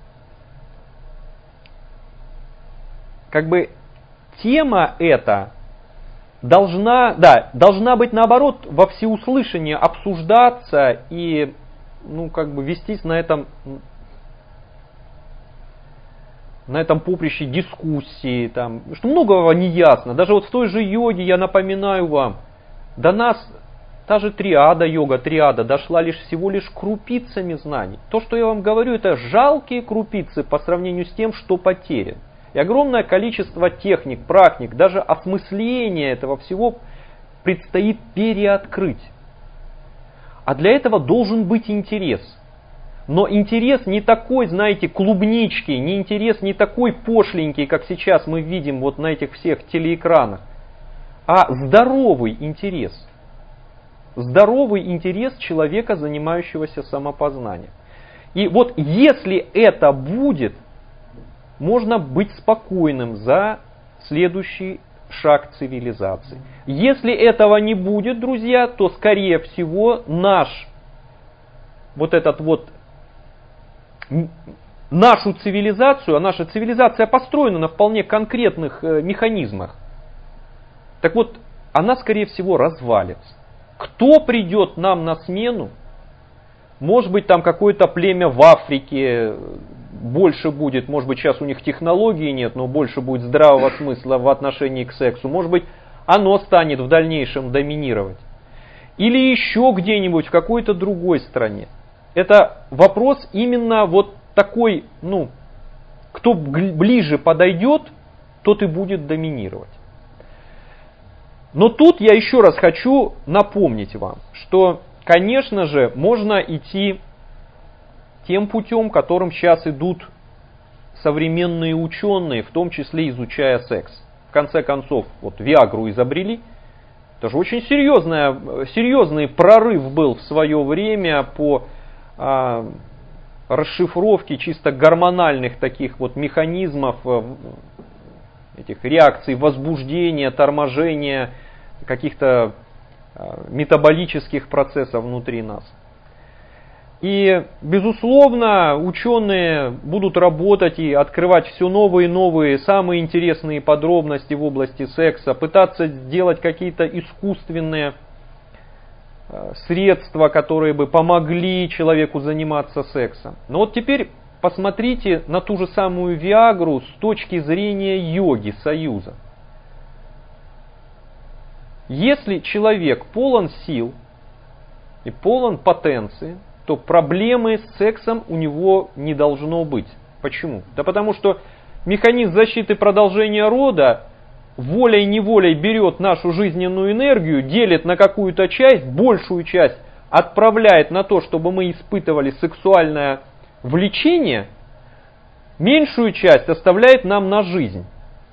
Speaker 1: тема эта должна быть наоборот во всеуслышание обсуждаться и вестись на этом поприще дискуссии, что многого не ясно. Даже вот в той же йоге, я напоминаю вам, до нас та же йога-триада дошла всего лишь крупицами знаний. То, что я вам говорю, это жалкие крупицы по сравнению с тем, что потеряно. И огромное количество техник, практик, даже осмысление этого всего предстоит переоткрыть. А для этого должен быть интерес. Но интерес не такой, знаете, клубнички, не интерес не такой пошленький, как сейчас мы видим вот на этих всех телеэкранах, а здоровый интерес. Здоровый интерес человека, занимающегося самопознанием. И вот если это будет, можно быть спокойным за следующий шаг цивилизации. Если этого не будет, друзья, то скорее всего нашу цивилизацию, а наша цивилизация построена на вполне конкретных механизмах, так вот, она скорее всего развалится. Кто придет нам на смену? Может быть, какое-то племя в Африке больше будет, может быть, сейчас у них технологий нет, но больше будет здравого смысла в отношении к сексу. Может быть, оно станет в дальнейшем доминировать. Или еще где-нибудь в какой-то другой стране. Это вопрос именно вот такой, кто ближе подойдет тот и будет доминировать. Но тут я еще раз хочу напомнить вам, что, конечно же, можно идти тем путем, которым сейчас идут современные ученые, в том числе изучая секс. В конце концов, вот Виагру изобрели. Это же очень серьезный прорыв был в свое время по расшифровке чисто гормональных таких вот механизмов, этих реакций возбуждения, торможения, каких-то метаболических процессов внутри нас. И, безусловно, ученые будут работать и открывать все новые и новые, самые интересные подробности в области секса, пытаться сделать какие-то искусственные средства, которые бы помогли человеку заниматься сексом. Но вот теперь посмотрите на ту же самую Виагру с точки зрения йоги, союза. Если человек полон сил и полон потенции, то проблемы с сексом у него не должно быть. Почему? Да потому что механизм защиты продолжения рода волей-неволей берет нашу жизненную энергию, делит на какую-то часть, большую часть отправляет на то, чтобы мы испытывали сексуальное влечение, меньшую часть оставляет нам на жизнь.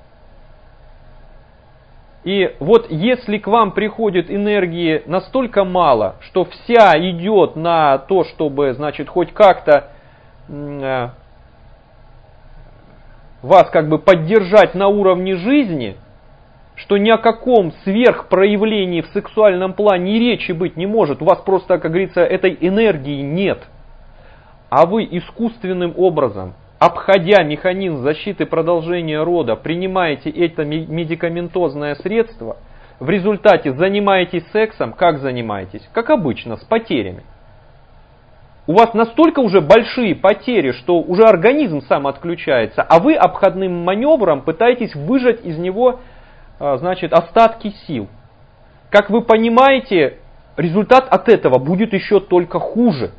Speaker 1: И вот если к вам приходит энергии настолько мало, что вся идет на то, чтобы, значит, хоть как-то вас как бы поддержать на уровне жизни, что ни о каком сверхпроявлении в сексуальном плане и речи быть не может, у вас просто, как говорится, этой энергии нет, а вы искусственным образом, обходя механизм защиты продолжения рода, принимаете это медикаментозное средство, в результате занимаетесь сексом, как занимаетесь? Как обычно, с потерями. У вас настолько уже большие потери, что уже организм сам отключается, а вы обходным маневром пытаетесь выжать из него, значит, остатки сил. Как вы понимаете, результат от этого будет еще только хуже.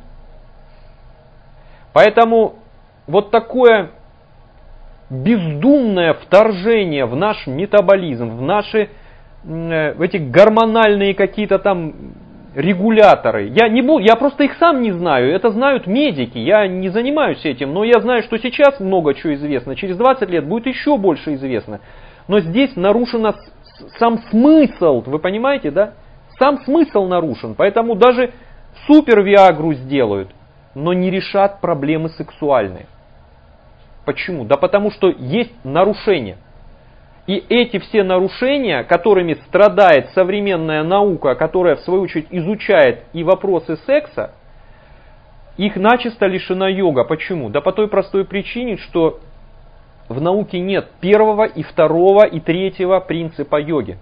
Speaker 1: Поэтому вот такое бездумное вторжение в наш метаболизм, в эти гормональные какие-то там регуляторы. Я просто их сам не знаю, это знают медики, я не занимаюсь этим, но я знаю, что сейчас много чего известно, через 20 лет будет еще больше известно. Но здесь нарушен сам смысл, вы понимаете, да? Сам смысл нарушен, поэтому даже супер Виагру сделают, но не решат проблемы сексуальные. Почему? Да потому что есть нарушения. И эти все нарушения, которыми страдает современная наука, которая в свою очередь изучает и вопросы секса, их начисто лишена йога. Почему? Да по той простой причине, что в науке нет первого и второго и третьего принципа йоги.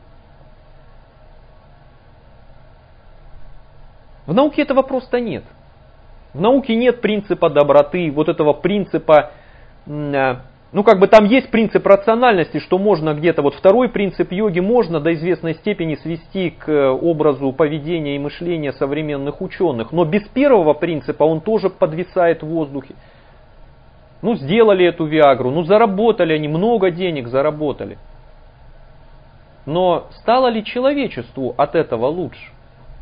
Speaker 1: В науке этого просто нет. В науке нет принципа доброты, вот этого принципа, ну как бы там есть принцип рациональности, что можно где-то, вот второй принцип йоги можно до известной степени свести к образу поведения и мышления современных ученых. Но без первого принципа он тоже подвисает в воздухе. Ну сделали эту Виагру, ну заработали они, много денег заработали. Но стало ли человечеству от этого лучше?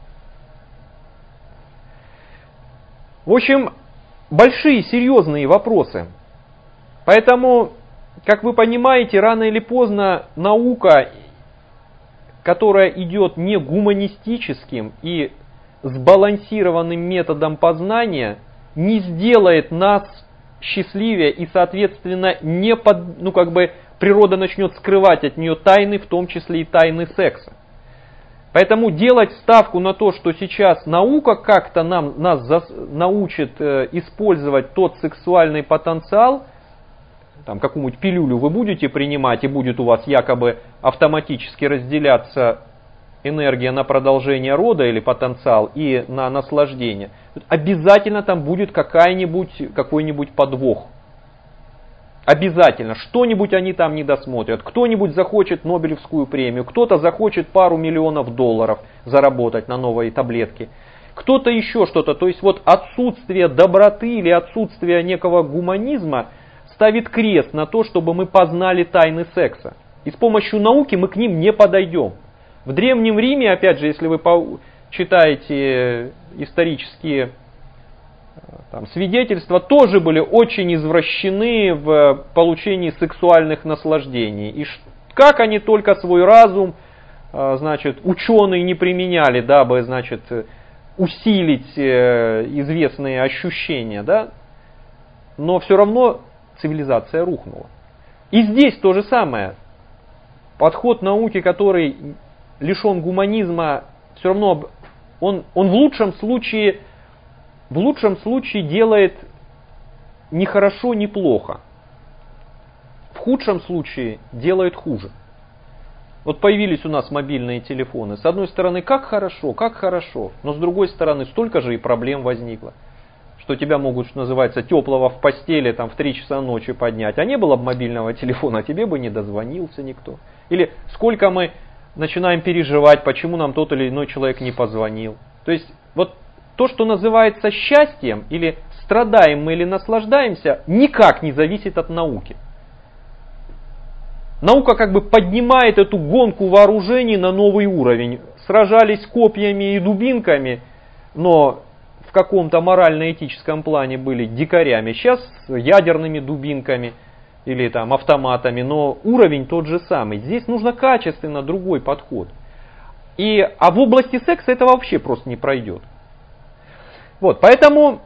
Speaker 1: В общем, большие, серьезные вопросы. Поэтому, как вы понимаете, рано или поздно наука, которая идет не гуманистическим и сбалансированным методом познания, не сделает нас счастливее и, соответственно, природа начнет скрывать от нее тайны, в том числе и тайны секса. Поэтому делать ставку на то, что сейчас наука как-то нас научит использовать тот сексуальный потенциал, там какую-нибудь пилюлю вы будете принимать, и будет у вас якобы автоматически разделяться энергия на продолжение рода или потенциал и на наслаждение, обязательно там будет какой-нибудь подвох. Обязательно. Что-нибудь они там не досмотрят. Кто-нибудь захочет Нобелевскую премию. Кто-то захочет пару миллионов долларов заработать на новой таблетке. Кто-то еще что-то. То есть вот отсутствие доброты или отсутствие некого гуманизма ставит крест на то, чтобы мы познали тайны секса. И с помощью науки мы к ним не подойдем. В Древнем Риме, опять же, если вы читаете исторические свидетельства, тоже были очень извращены в получении сексуальных наслаждений. И как они только свой разум, ученые не применяли, дабы, усилить известные ощущения, да? Но все равно цивилизация рухнула. И здесь то же самое. Подход науки, который лишен гуманизма, все равно он в лучшем случае делает ни хорошо, ни плохо. В худшем случае делает хуже. Вот появились у нас мобильные телефоны. С одной стороны, как хорошо, но с другой стороны, столько же и проблем возникло. Что тебя могут, что называется, теплого в постели в 3 часа ночи поднять. А не было бы мобильного телефона, тебе бы не дозвонился никто. Или сколько мы начинаем переживать, почему нам тот или иной человек не позвонил. То есть, вот то, что называется счастьем, или страдаем мы, или наслаждаемся, никак не зависит от науки. Наука поднимает эту гонку вооружений на новый уровень. Сражались копьями и дубинками, но в каком-то морально-этическом плане были дикарями. Сейчас с ядерными дубинками или автоматами, но уровень тот же самый. Здесь нужно качественно другой подход. А в области секса это вообще просто не пройдет. Вот, поэтому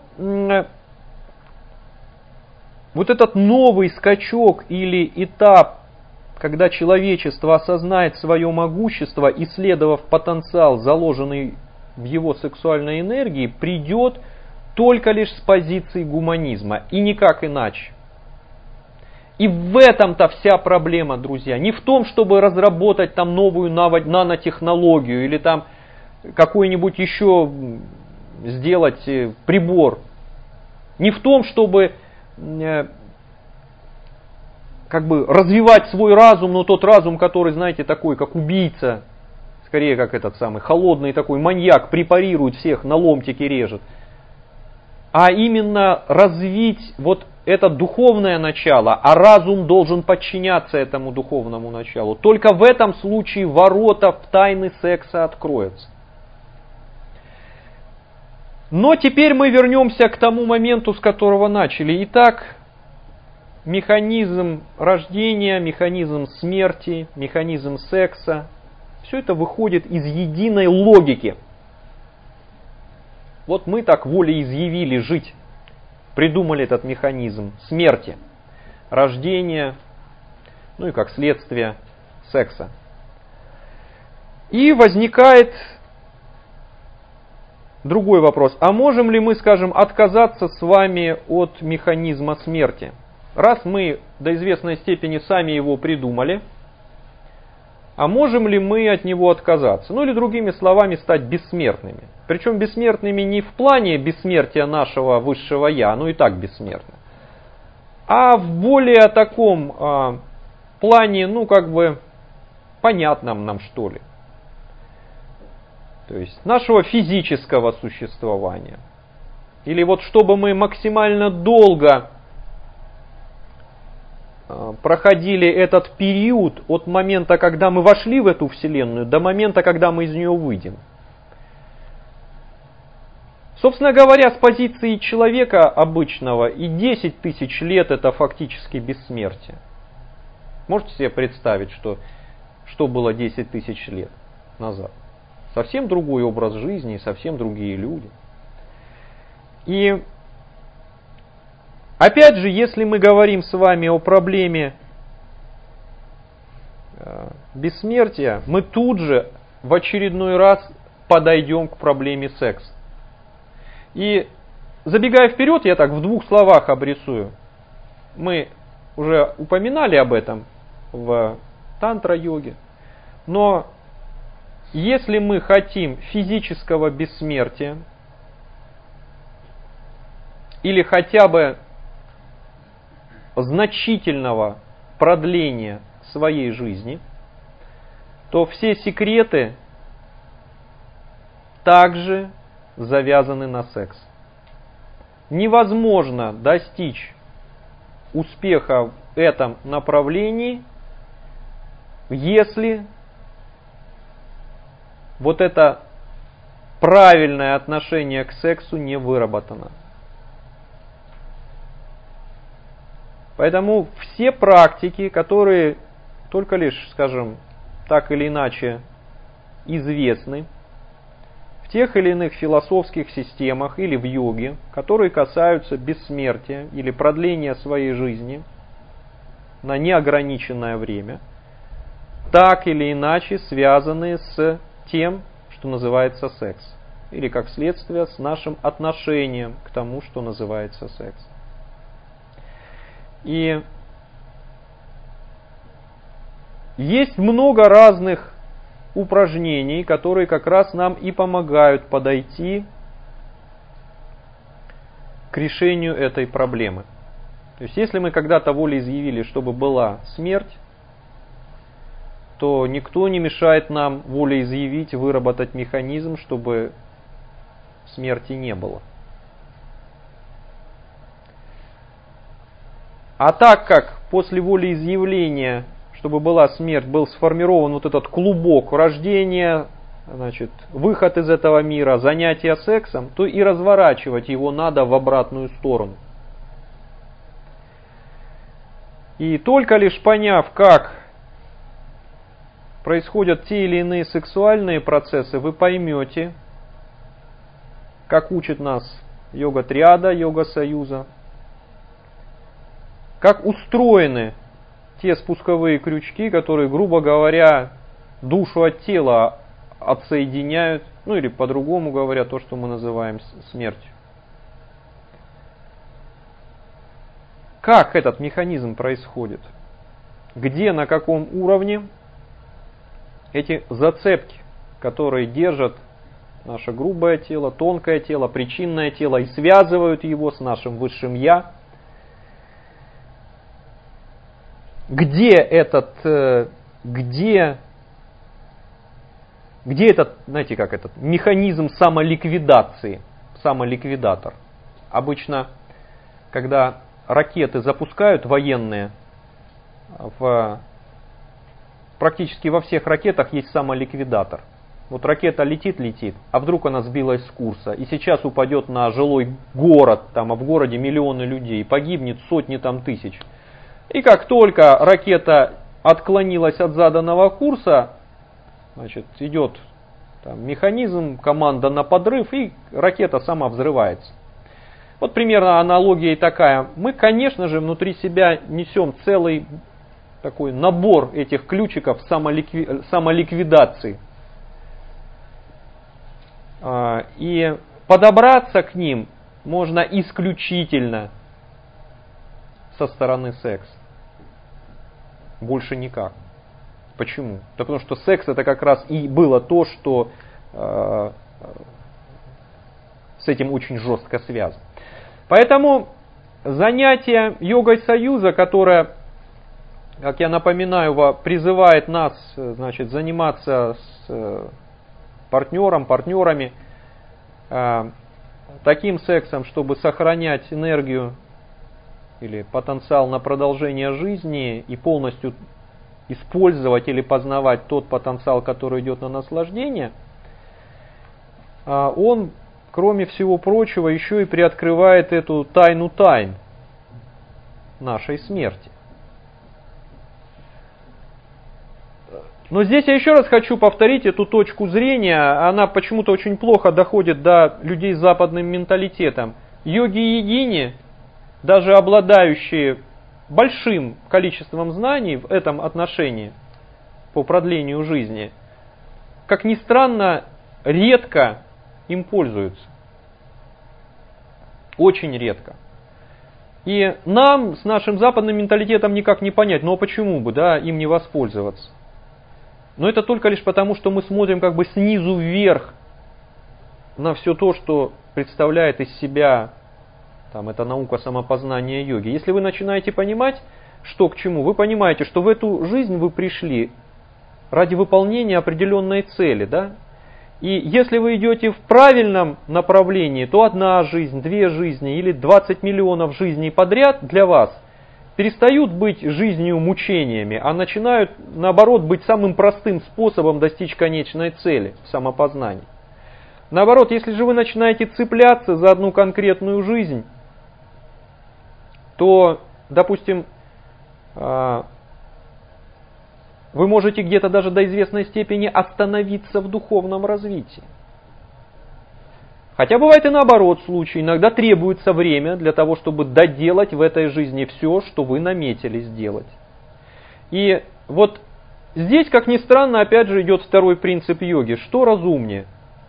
Speaker 1: вот этот новый скачок или этап, когда человечество осознает свое могущество, исследовав потенциал, заложенный в его сексуальной энергии, придет только лишь с позиции гуманизма и никак иначе. И в этом-то вся проблема, друзья. Не в том, чтобы разработать новую нанотехнологию или какой-нибудь еще сделать прибор. Не в том, чтобы развивать свой разум, но тот разум, который, знаете, такой, как убийца, скорее как этот самый холодный такой маньяк, препарирует всех, на ломтики режет. А именно развить вот это духовное начало, а разум должен подчиняться этому духовному началу. Только в этом случае ворота в тайны секса откроются. Но теперь мы вернемся к тому моменту, с которого начали. Итак, механизм рождения, механизм смерти, механизм секса, все это выходит из единой логики. Вот мы так волеизъявили жить, придумали этот механизм смерти, рождения, и как следствие секса. И возникает другой вопрос. А можем ли мы, отказаться с вами от механизма смерти? Раз мы до известной степени сами его придумали, а можем ли мы от него отказаться? Или другими словами, стать бессмертными. Причем бессмертными не в плане бессмертия нашего высшего я, и так бессмертны, а в более таком плане, понятном нам, что ли. То есть нашего физического существования. Или вот чтобы мы максимально долго проходили этот период от момента, когда мы вошли в эту вселенную, до момента, когда мы из нее выйдем. Собственно говоря, с позиции человека обычного и 10 тысяч лет это фактически бессмертие. Можете себе представить, что было 10 тысяч лет назад? Совсем другой образ жизни, совсем другие люди. И опять же, если мы говорим с вами о проблеме бессмертия, мы тут же в очередной раз подойдем к проблеме секса. И забегая вперед, я так в 2 словах обрисую. Мы уже упоминали об этом в тантра-йоге. Но если мы хотим физического бессмертия, или хотя бы значительного продления своей жизни, то все секреты также завязаны на секс. Невозможно достичь успеха в этом направлении, если вот это правильное отношение к сексу не выработано. Поэтому все практики, которые только лишь, скажем, так или иначе известны в тех или иных философских системах или в йоге, которые касаются бессмертия или продления своей жизни на неограниченное время, так или иначе связаны с тем, что называется секс. Или как следствие с нашим отношением к тому, что называется секс. И есть много разных упражнений, которые как раз нам и помогают подойти к решению этой проблемы. То есть, если мы когда-то волеизъявили, чтобы была смерть, то никто не мешает нам волеизъявить, выработать механизм, чтобы смерти не было. А так как после волеизъявления, чтобы была смерть, был сформирован вот этот клубок рождения, значит, выход из этого мира, занятие сексом, то и разворачивать его надо в обратную сторону. И только лишь поняв, как происходят те или иные сексуальные процессы, вы поймете, как учит нас йога-триада, йога-союза, как устроены те спусковые крючки, которые, грубо говоря, душу от тела отсоединяют, ну или по-другому говоря, то, что мы называем смертью. Как этот механизм происходит? Где, на каком уровне эти зацепки, которые держат наше грубое тело, тонкое тело, причинное тело и связывают его с нашим высшим «я», где этот, знаете, как этот механизм самоликвидации, самоликвидатор. Обычно, когда ракеты запускают военные, практически во всех ракетах есть самоликвидатор. Вот ракета летит, а вдруг она сбилась с курса, и сейчас упадет на жилой город, а в городе миллионы людей, погибнет сотни тысяч. И как только ракета отклонилась от заданного курса, значит, идет механизм, команда на подрыв, и ракета сама взрывается. Вот примерно аналогия и такая. Мы, конечно же, внутри себя несем целый такой набор этих ключиков самоликвидации. И подобраться к ним можно исключительно со стороны секса. Больше никак. Почему? Да потому что секс это как раз и было то, что с этим очень жестко связано. Поэтому занятие йогой союза, которое, как я напоминаю, призывает нас, значит, заниматься с партнерами, таким сексом, чтобы сохранять энергию или потенциал на продолжение жизни и полностью использовать или познавать тот потенциал, который идет на наслаждение, он, кроме всего прочего, еще и приоткрывает эту тайну тайн нашей смерти. Но здесь я еще раз хочу повторить эту точку зрения, она почему-то очень плохо доходит до людей с западным менталитетом. Йоги-йогини, даже обладающие большим количеством знаний в этом отношении по продлению жизни, как ни странно, редко им пользуются. Очень редко. И нам с нашим западным менталитетом никак не понять, ну а почему бы, да, им не воспользоваться? Но это только лишь потому, что мы смотрим как бы снизу вверх на все то, что представляет из себя эта наука самопознания йоги. Если вы начинаете понимать, что к чему, вы понимаете, что в эту жизнь вы пришли ради выполнения определенной цели, да? И если вы идете в правильном направлении, то одна жизнь, две жизни или 20 миллионов жизней подряд для вас перестают быть жизнью мучениями, а начинают, наоборот, быть самым простым способом достичь конечной цели – самопознания. Наоборот, если же вы начинаете цепляться за одну конкретную жизнь, то, допустим, вы можете где-то даже до известной степени остановиться в духовном развитии. Хотя бывает и наоборот случай. Иногда требуется время для того, чтобы доделать в этой жизни все, что вы наметили сделать. И вот здесь, как ни странно, опять же идет второй принцип йоги. Что разумнее?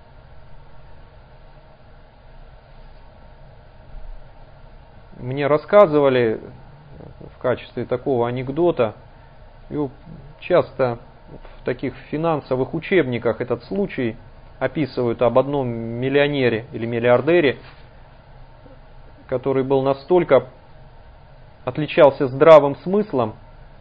Speaker 1: Мне рассказывали в качестве такого анекдота, и часто в таких финансовых учебниках этот случай описывают об одном миллионере или миллиардере, который был настолько отличался здравым смыслом.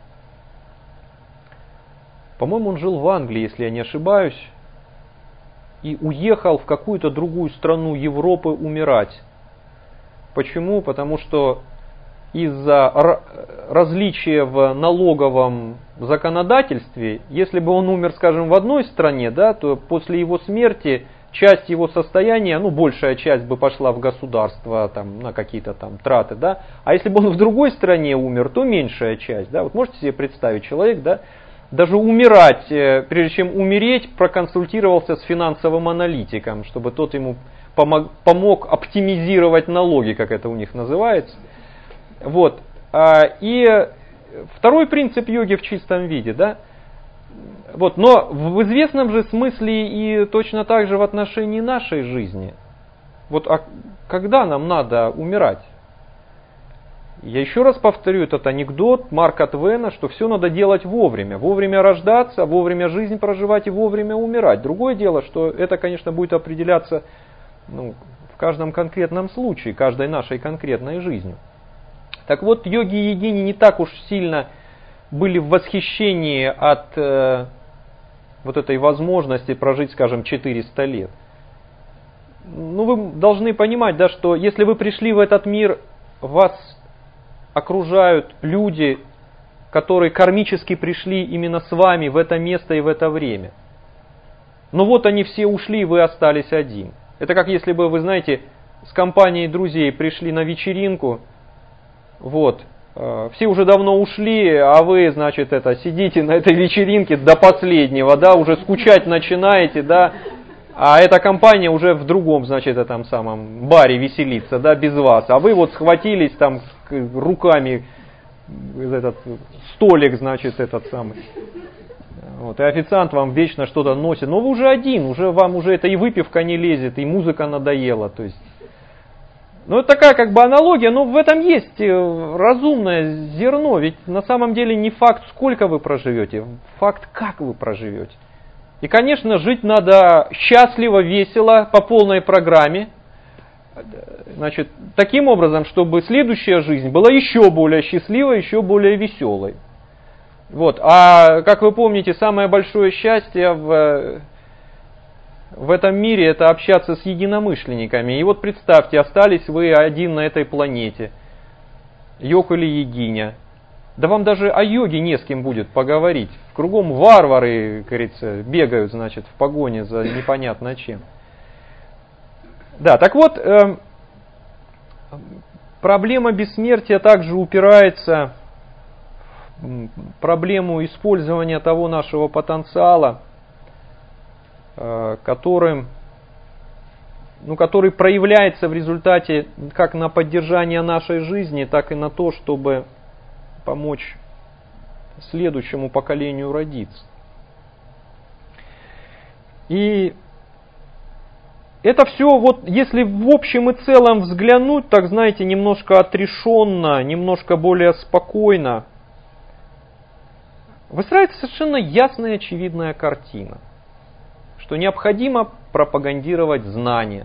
Speaker 1: По-моему, он жил в Англии, если я не ошибаюсь, и уехал в какую-то другую страну Европы умирать. Почему? Потому что из-за различия в налоговом законодательстве, если бы он умер, скажем, в одной стране, да, то после его смерти часть его состояния, большая часть бы пошла в государство там, на какие-то там траты, да, а если бы он в другой стране умер, то меньшая часть, да, вот можете себе представить, человек, да, даже умирать, прежде чем умереть, проконсультировался с финансовым аналитиком, чтобы тот ему помог оптимизировать налоги, как это у них называется. Вот. И второй принцип йоги в чистом виде, да. Вот. Но в известном же смысле и точно так же в отношении нашей жизни. Вот когда нам надо умирать? Я еще раз повторю этот анекдот Марка Твена, что все надо делать вовремя. Вовремя рождаться, вовремя жизнь проживать и вовремя умирать. Другое дело, что это, конечно, будет определяться в каждом конкретном случае, каждой нашей конкретной жизнью. Так вот, йоги и йогини не так уж сильно были в восхищении от вот этой возможности прожить, скажем, 400 лет. Вы должны понимать, да, что если вы пришли в этот мир, вас окружают люди, которые кармически пришли именно с вами в это место и в это время. Но вот они все ушли, и вы остались один. Это как если бы, вы знаете, с компанией друзей пришли на вечеринку, вот, все уже давно ушли, а вы, значит, сидите на этой вечеринке до последнего, да, уже скучать начинаете, да, а эта компания уже в другом, значит, этом самом баре веселится, да, без вас, а вы вот схватились там руками этот столик, значит, этот самый. Вот, и официант вам вечно что-то носит, но вы уже один, вам уже это и выпивка не лезет, и музыка надоела, то есть. Это такая как бы аналогия, но в этом есть разумное зерно, ведь на самом деле не факт, сколько вы проживете, факт, как вы проживете. И, конечно, жить надо счастливо, весело, по полной программе, значит, таким образом, чтобы следующая жизнь была еще более счастливой, еще более веселой. Вот. А, как вы помните, самое большое счастье в этом мире это общаться с единомышленниками. И вот представьте, остались вы один на этой планете, йог или йогиня. Да вам даже о йоге не с кем будет поговорить. Кругом варвары, как говорится, бегают, значит, в погоне за непонятно чем. Да, так вот, проблема бессмертия также упирается в проблему использования того нашего потенциала, который проявляется в результате как на поддержание нашей жизни, так и на то, чтобы помочь следующему поколению родиться. И это все, вот если в общем и целом взглянуть, так знаете, немножко отрешенно, немножко более спокойно, выстраивается совершенно ясная и очевидная картина, что необходимо пропагандировать знания,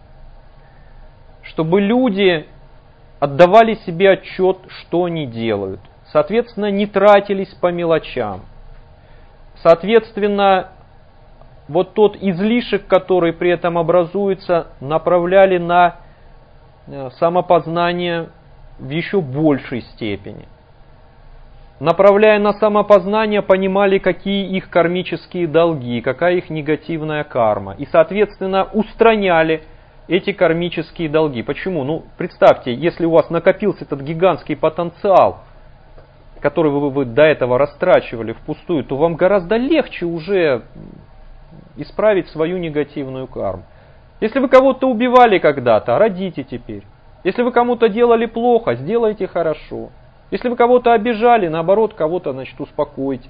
Speaker 1: чтобы люди отдавали себе отчет, что они делают, соответственно, не тратились по мелочам, соответственно, вот тот излишек, который при этом образуется, направляли на самопознание в еще большей степени. направляя на самопознание, понимали, какие их кармические долги, какая их негативная карма. И, соответственно, устраняли эти кармические долги. Почему? Ну, представьте, если у вас накопился этот гигантский потенциал, который вы до этого растрачивали впустую, то вам гораздо легче уже исправить свою негативную карму. Если вы кого-то убивали когда-то, родите теперь. Если вы кому-то делали плохо, сделайте хорошо. Если вы кого-то обижали, наоборот, кого-то, значит, успокойте.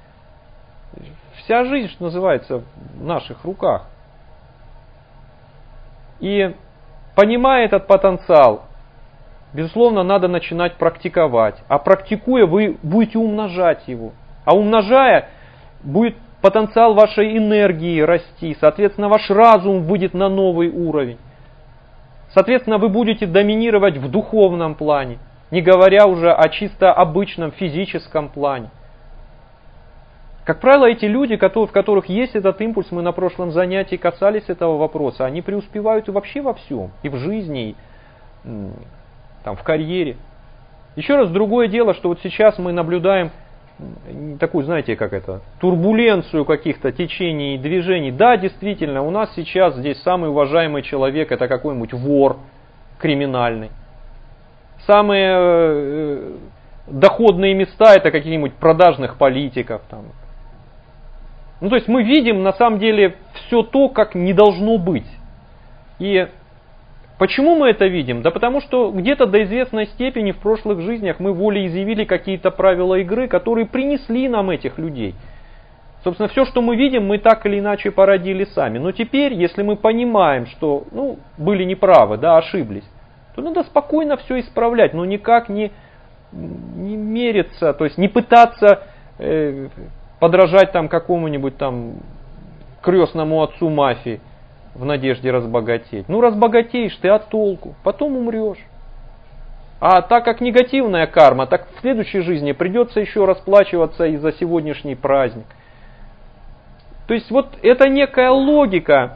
Speaker 1: Вся жизнь, что называется, в наших руках. И понимая этот потенциал, безусловно, надо начинать практиковать. А практикуя, вы будете умножать его. А умножая, будет потенциал вашей энергии расти. Соответственно, ваш разум выйдет на новый уровень. Соответственно, вы будете доминировать в духовном плане, не говоря уже о чисто обычном физическом плане. Как правило, эти люди, в которых есть этот импульс, мы на прошлом занятии касались этого вопроса, они преуспевают и вообще во всем, и в жизни, и в карьере. Еще раз, другое дело, что вот сейчас мы наблюдаем такую, знаете, турбуленцию каких-то течений и движений. Да, действительно, у нас сейчас здесь самый уважаемый человек — это какой-нибудь вор криминальный. Самые доходные места — это какие-нибудь продажных политиков. То есть мы видим на самом деле все то, как не должно быть. И почему мы это видим? Да потому что где-то до известной степени в прошлых жизнях мы волеизъявили какие-то правила игры, которые принесли нам этих людей. Собственно, все, что мы видим, мы так или иначе породили сами. Но теперь, если мы понимаем, что были неправы, ошиблись, то надо спокойно все исправлять, но никак не мериться, то есть не пытаться подражать какому-нибудь крестному отцу мафии в надежде разбогатеть. Разбогатеешь ты, а толку? Потом умрешь. А так как негативная карма, так в следующей жизни придется еще расплачиваться и за сегодняшний праздник. То есть вот это некая логика,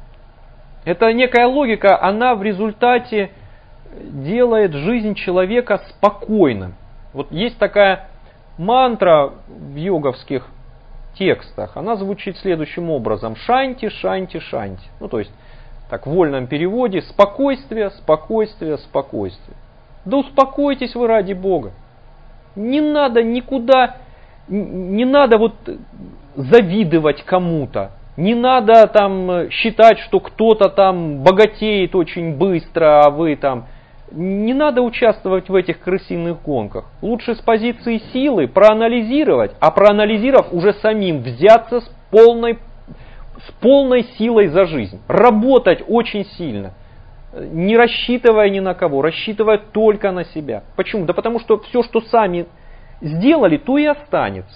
Speaker 1: она в результате делает жизнь человека спокойным. Вот есть такая мантра в йоговских текстах, она звучит следующим образом: шанти, шанти, шанти. То есть, в вольном переводе: спокойствие, спокойствие, спокойствие. Да успокойтесь вы ради Бога. Не надо никуда, не надо завидовать кому-то. Не надо считать, что кто-то богатеет очень быстро, а вы Не надо участвовать в этих крысиных гонках. Лучше с позиции силы проанализировать, а проанализировав уже самим взяться с полной силой за жизнь. Работать очень сильно, не рассчитывая ни на кого, рассчитывая только на себя. Почему? Да потому что все, что сами сделали, то и останется.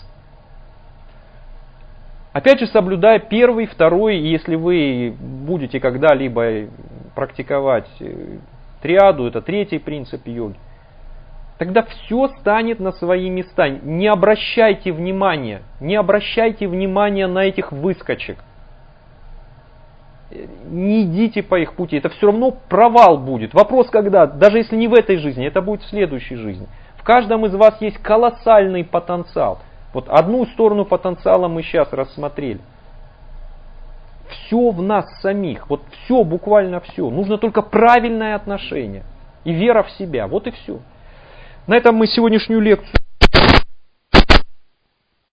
Speaker 1: Опять же, соблюдая первый, второй, если вы будете когда-либо практиковать триаду, это третий принцип йоги, тогда все станет на свои места. Не обращайте внимания на этих выскочек. Не идите по их пути, это все равно провал будет. Вопрос когда, даже если не в этой жизни, это будет в следующей жизни. В каждом из вас есть колоссальный потенциал. Вот одну сторону потенциала мы сейчас рассмотрели. Все в нас самих, все, буквально все. Нужно только правильное отношение и вера в себя. Вот и все. На этом мы сегодняшнюю лекцию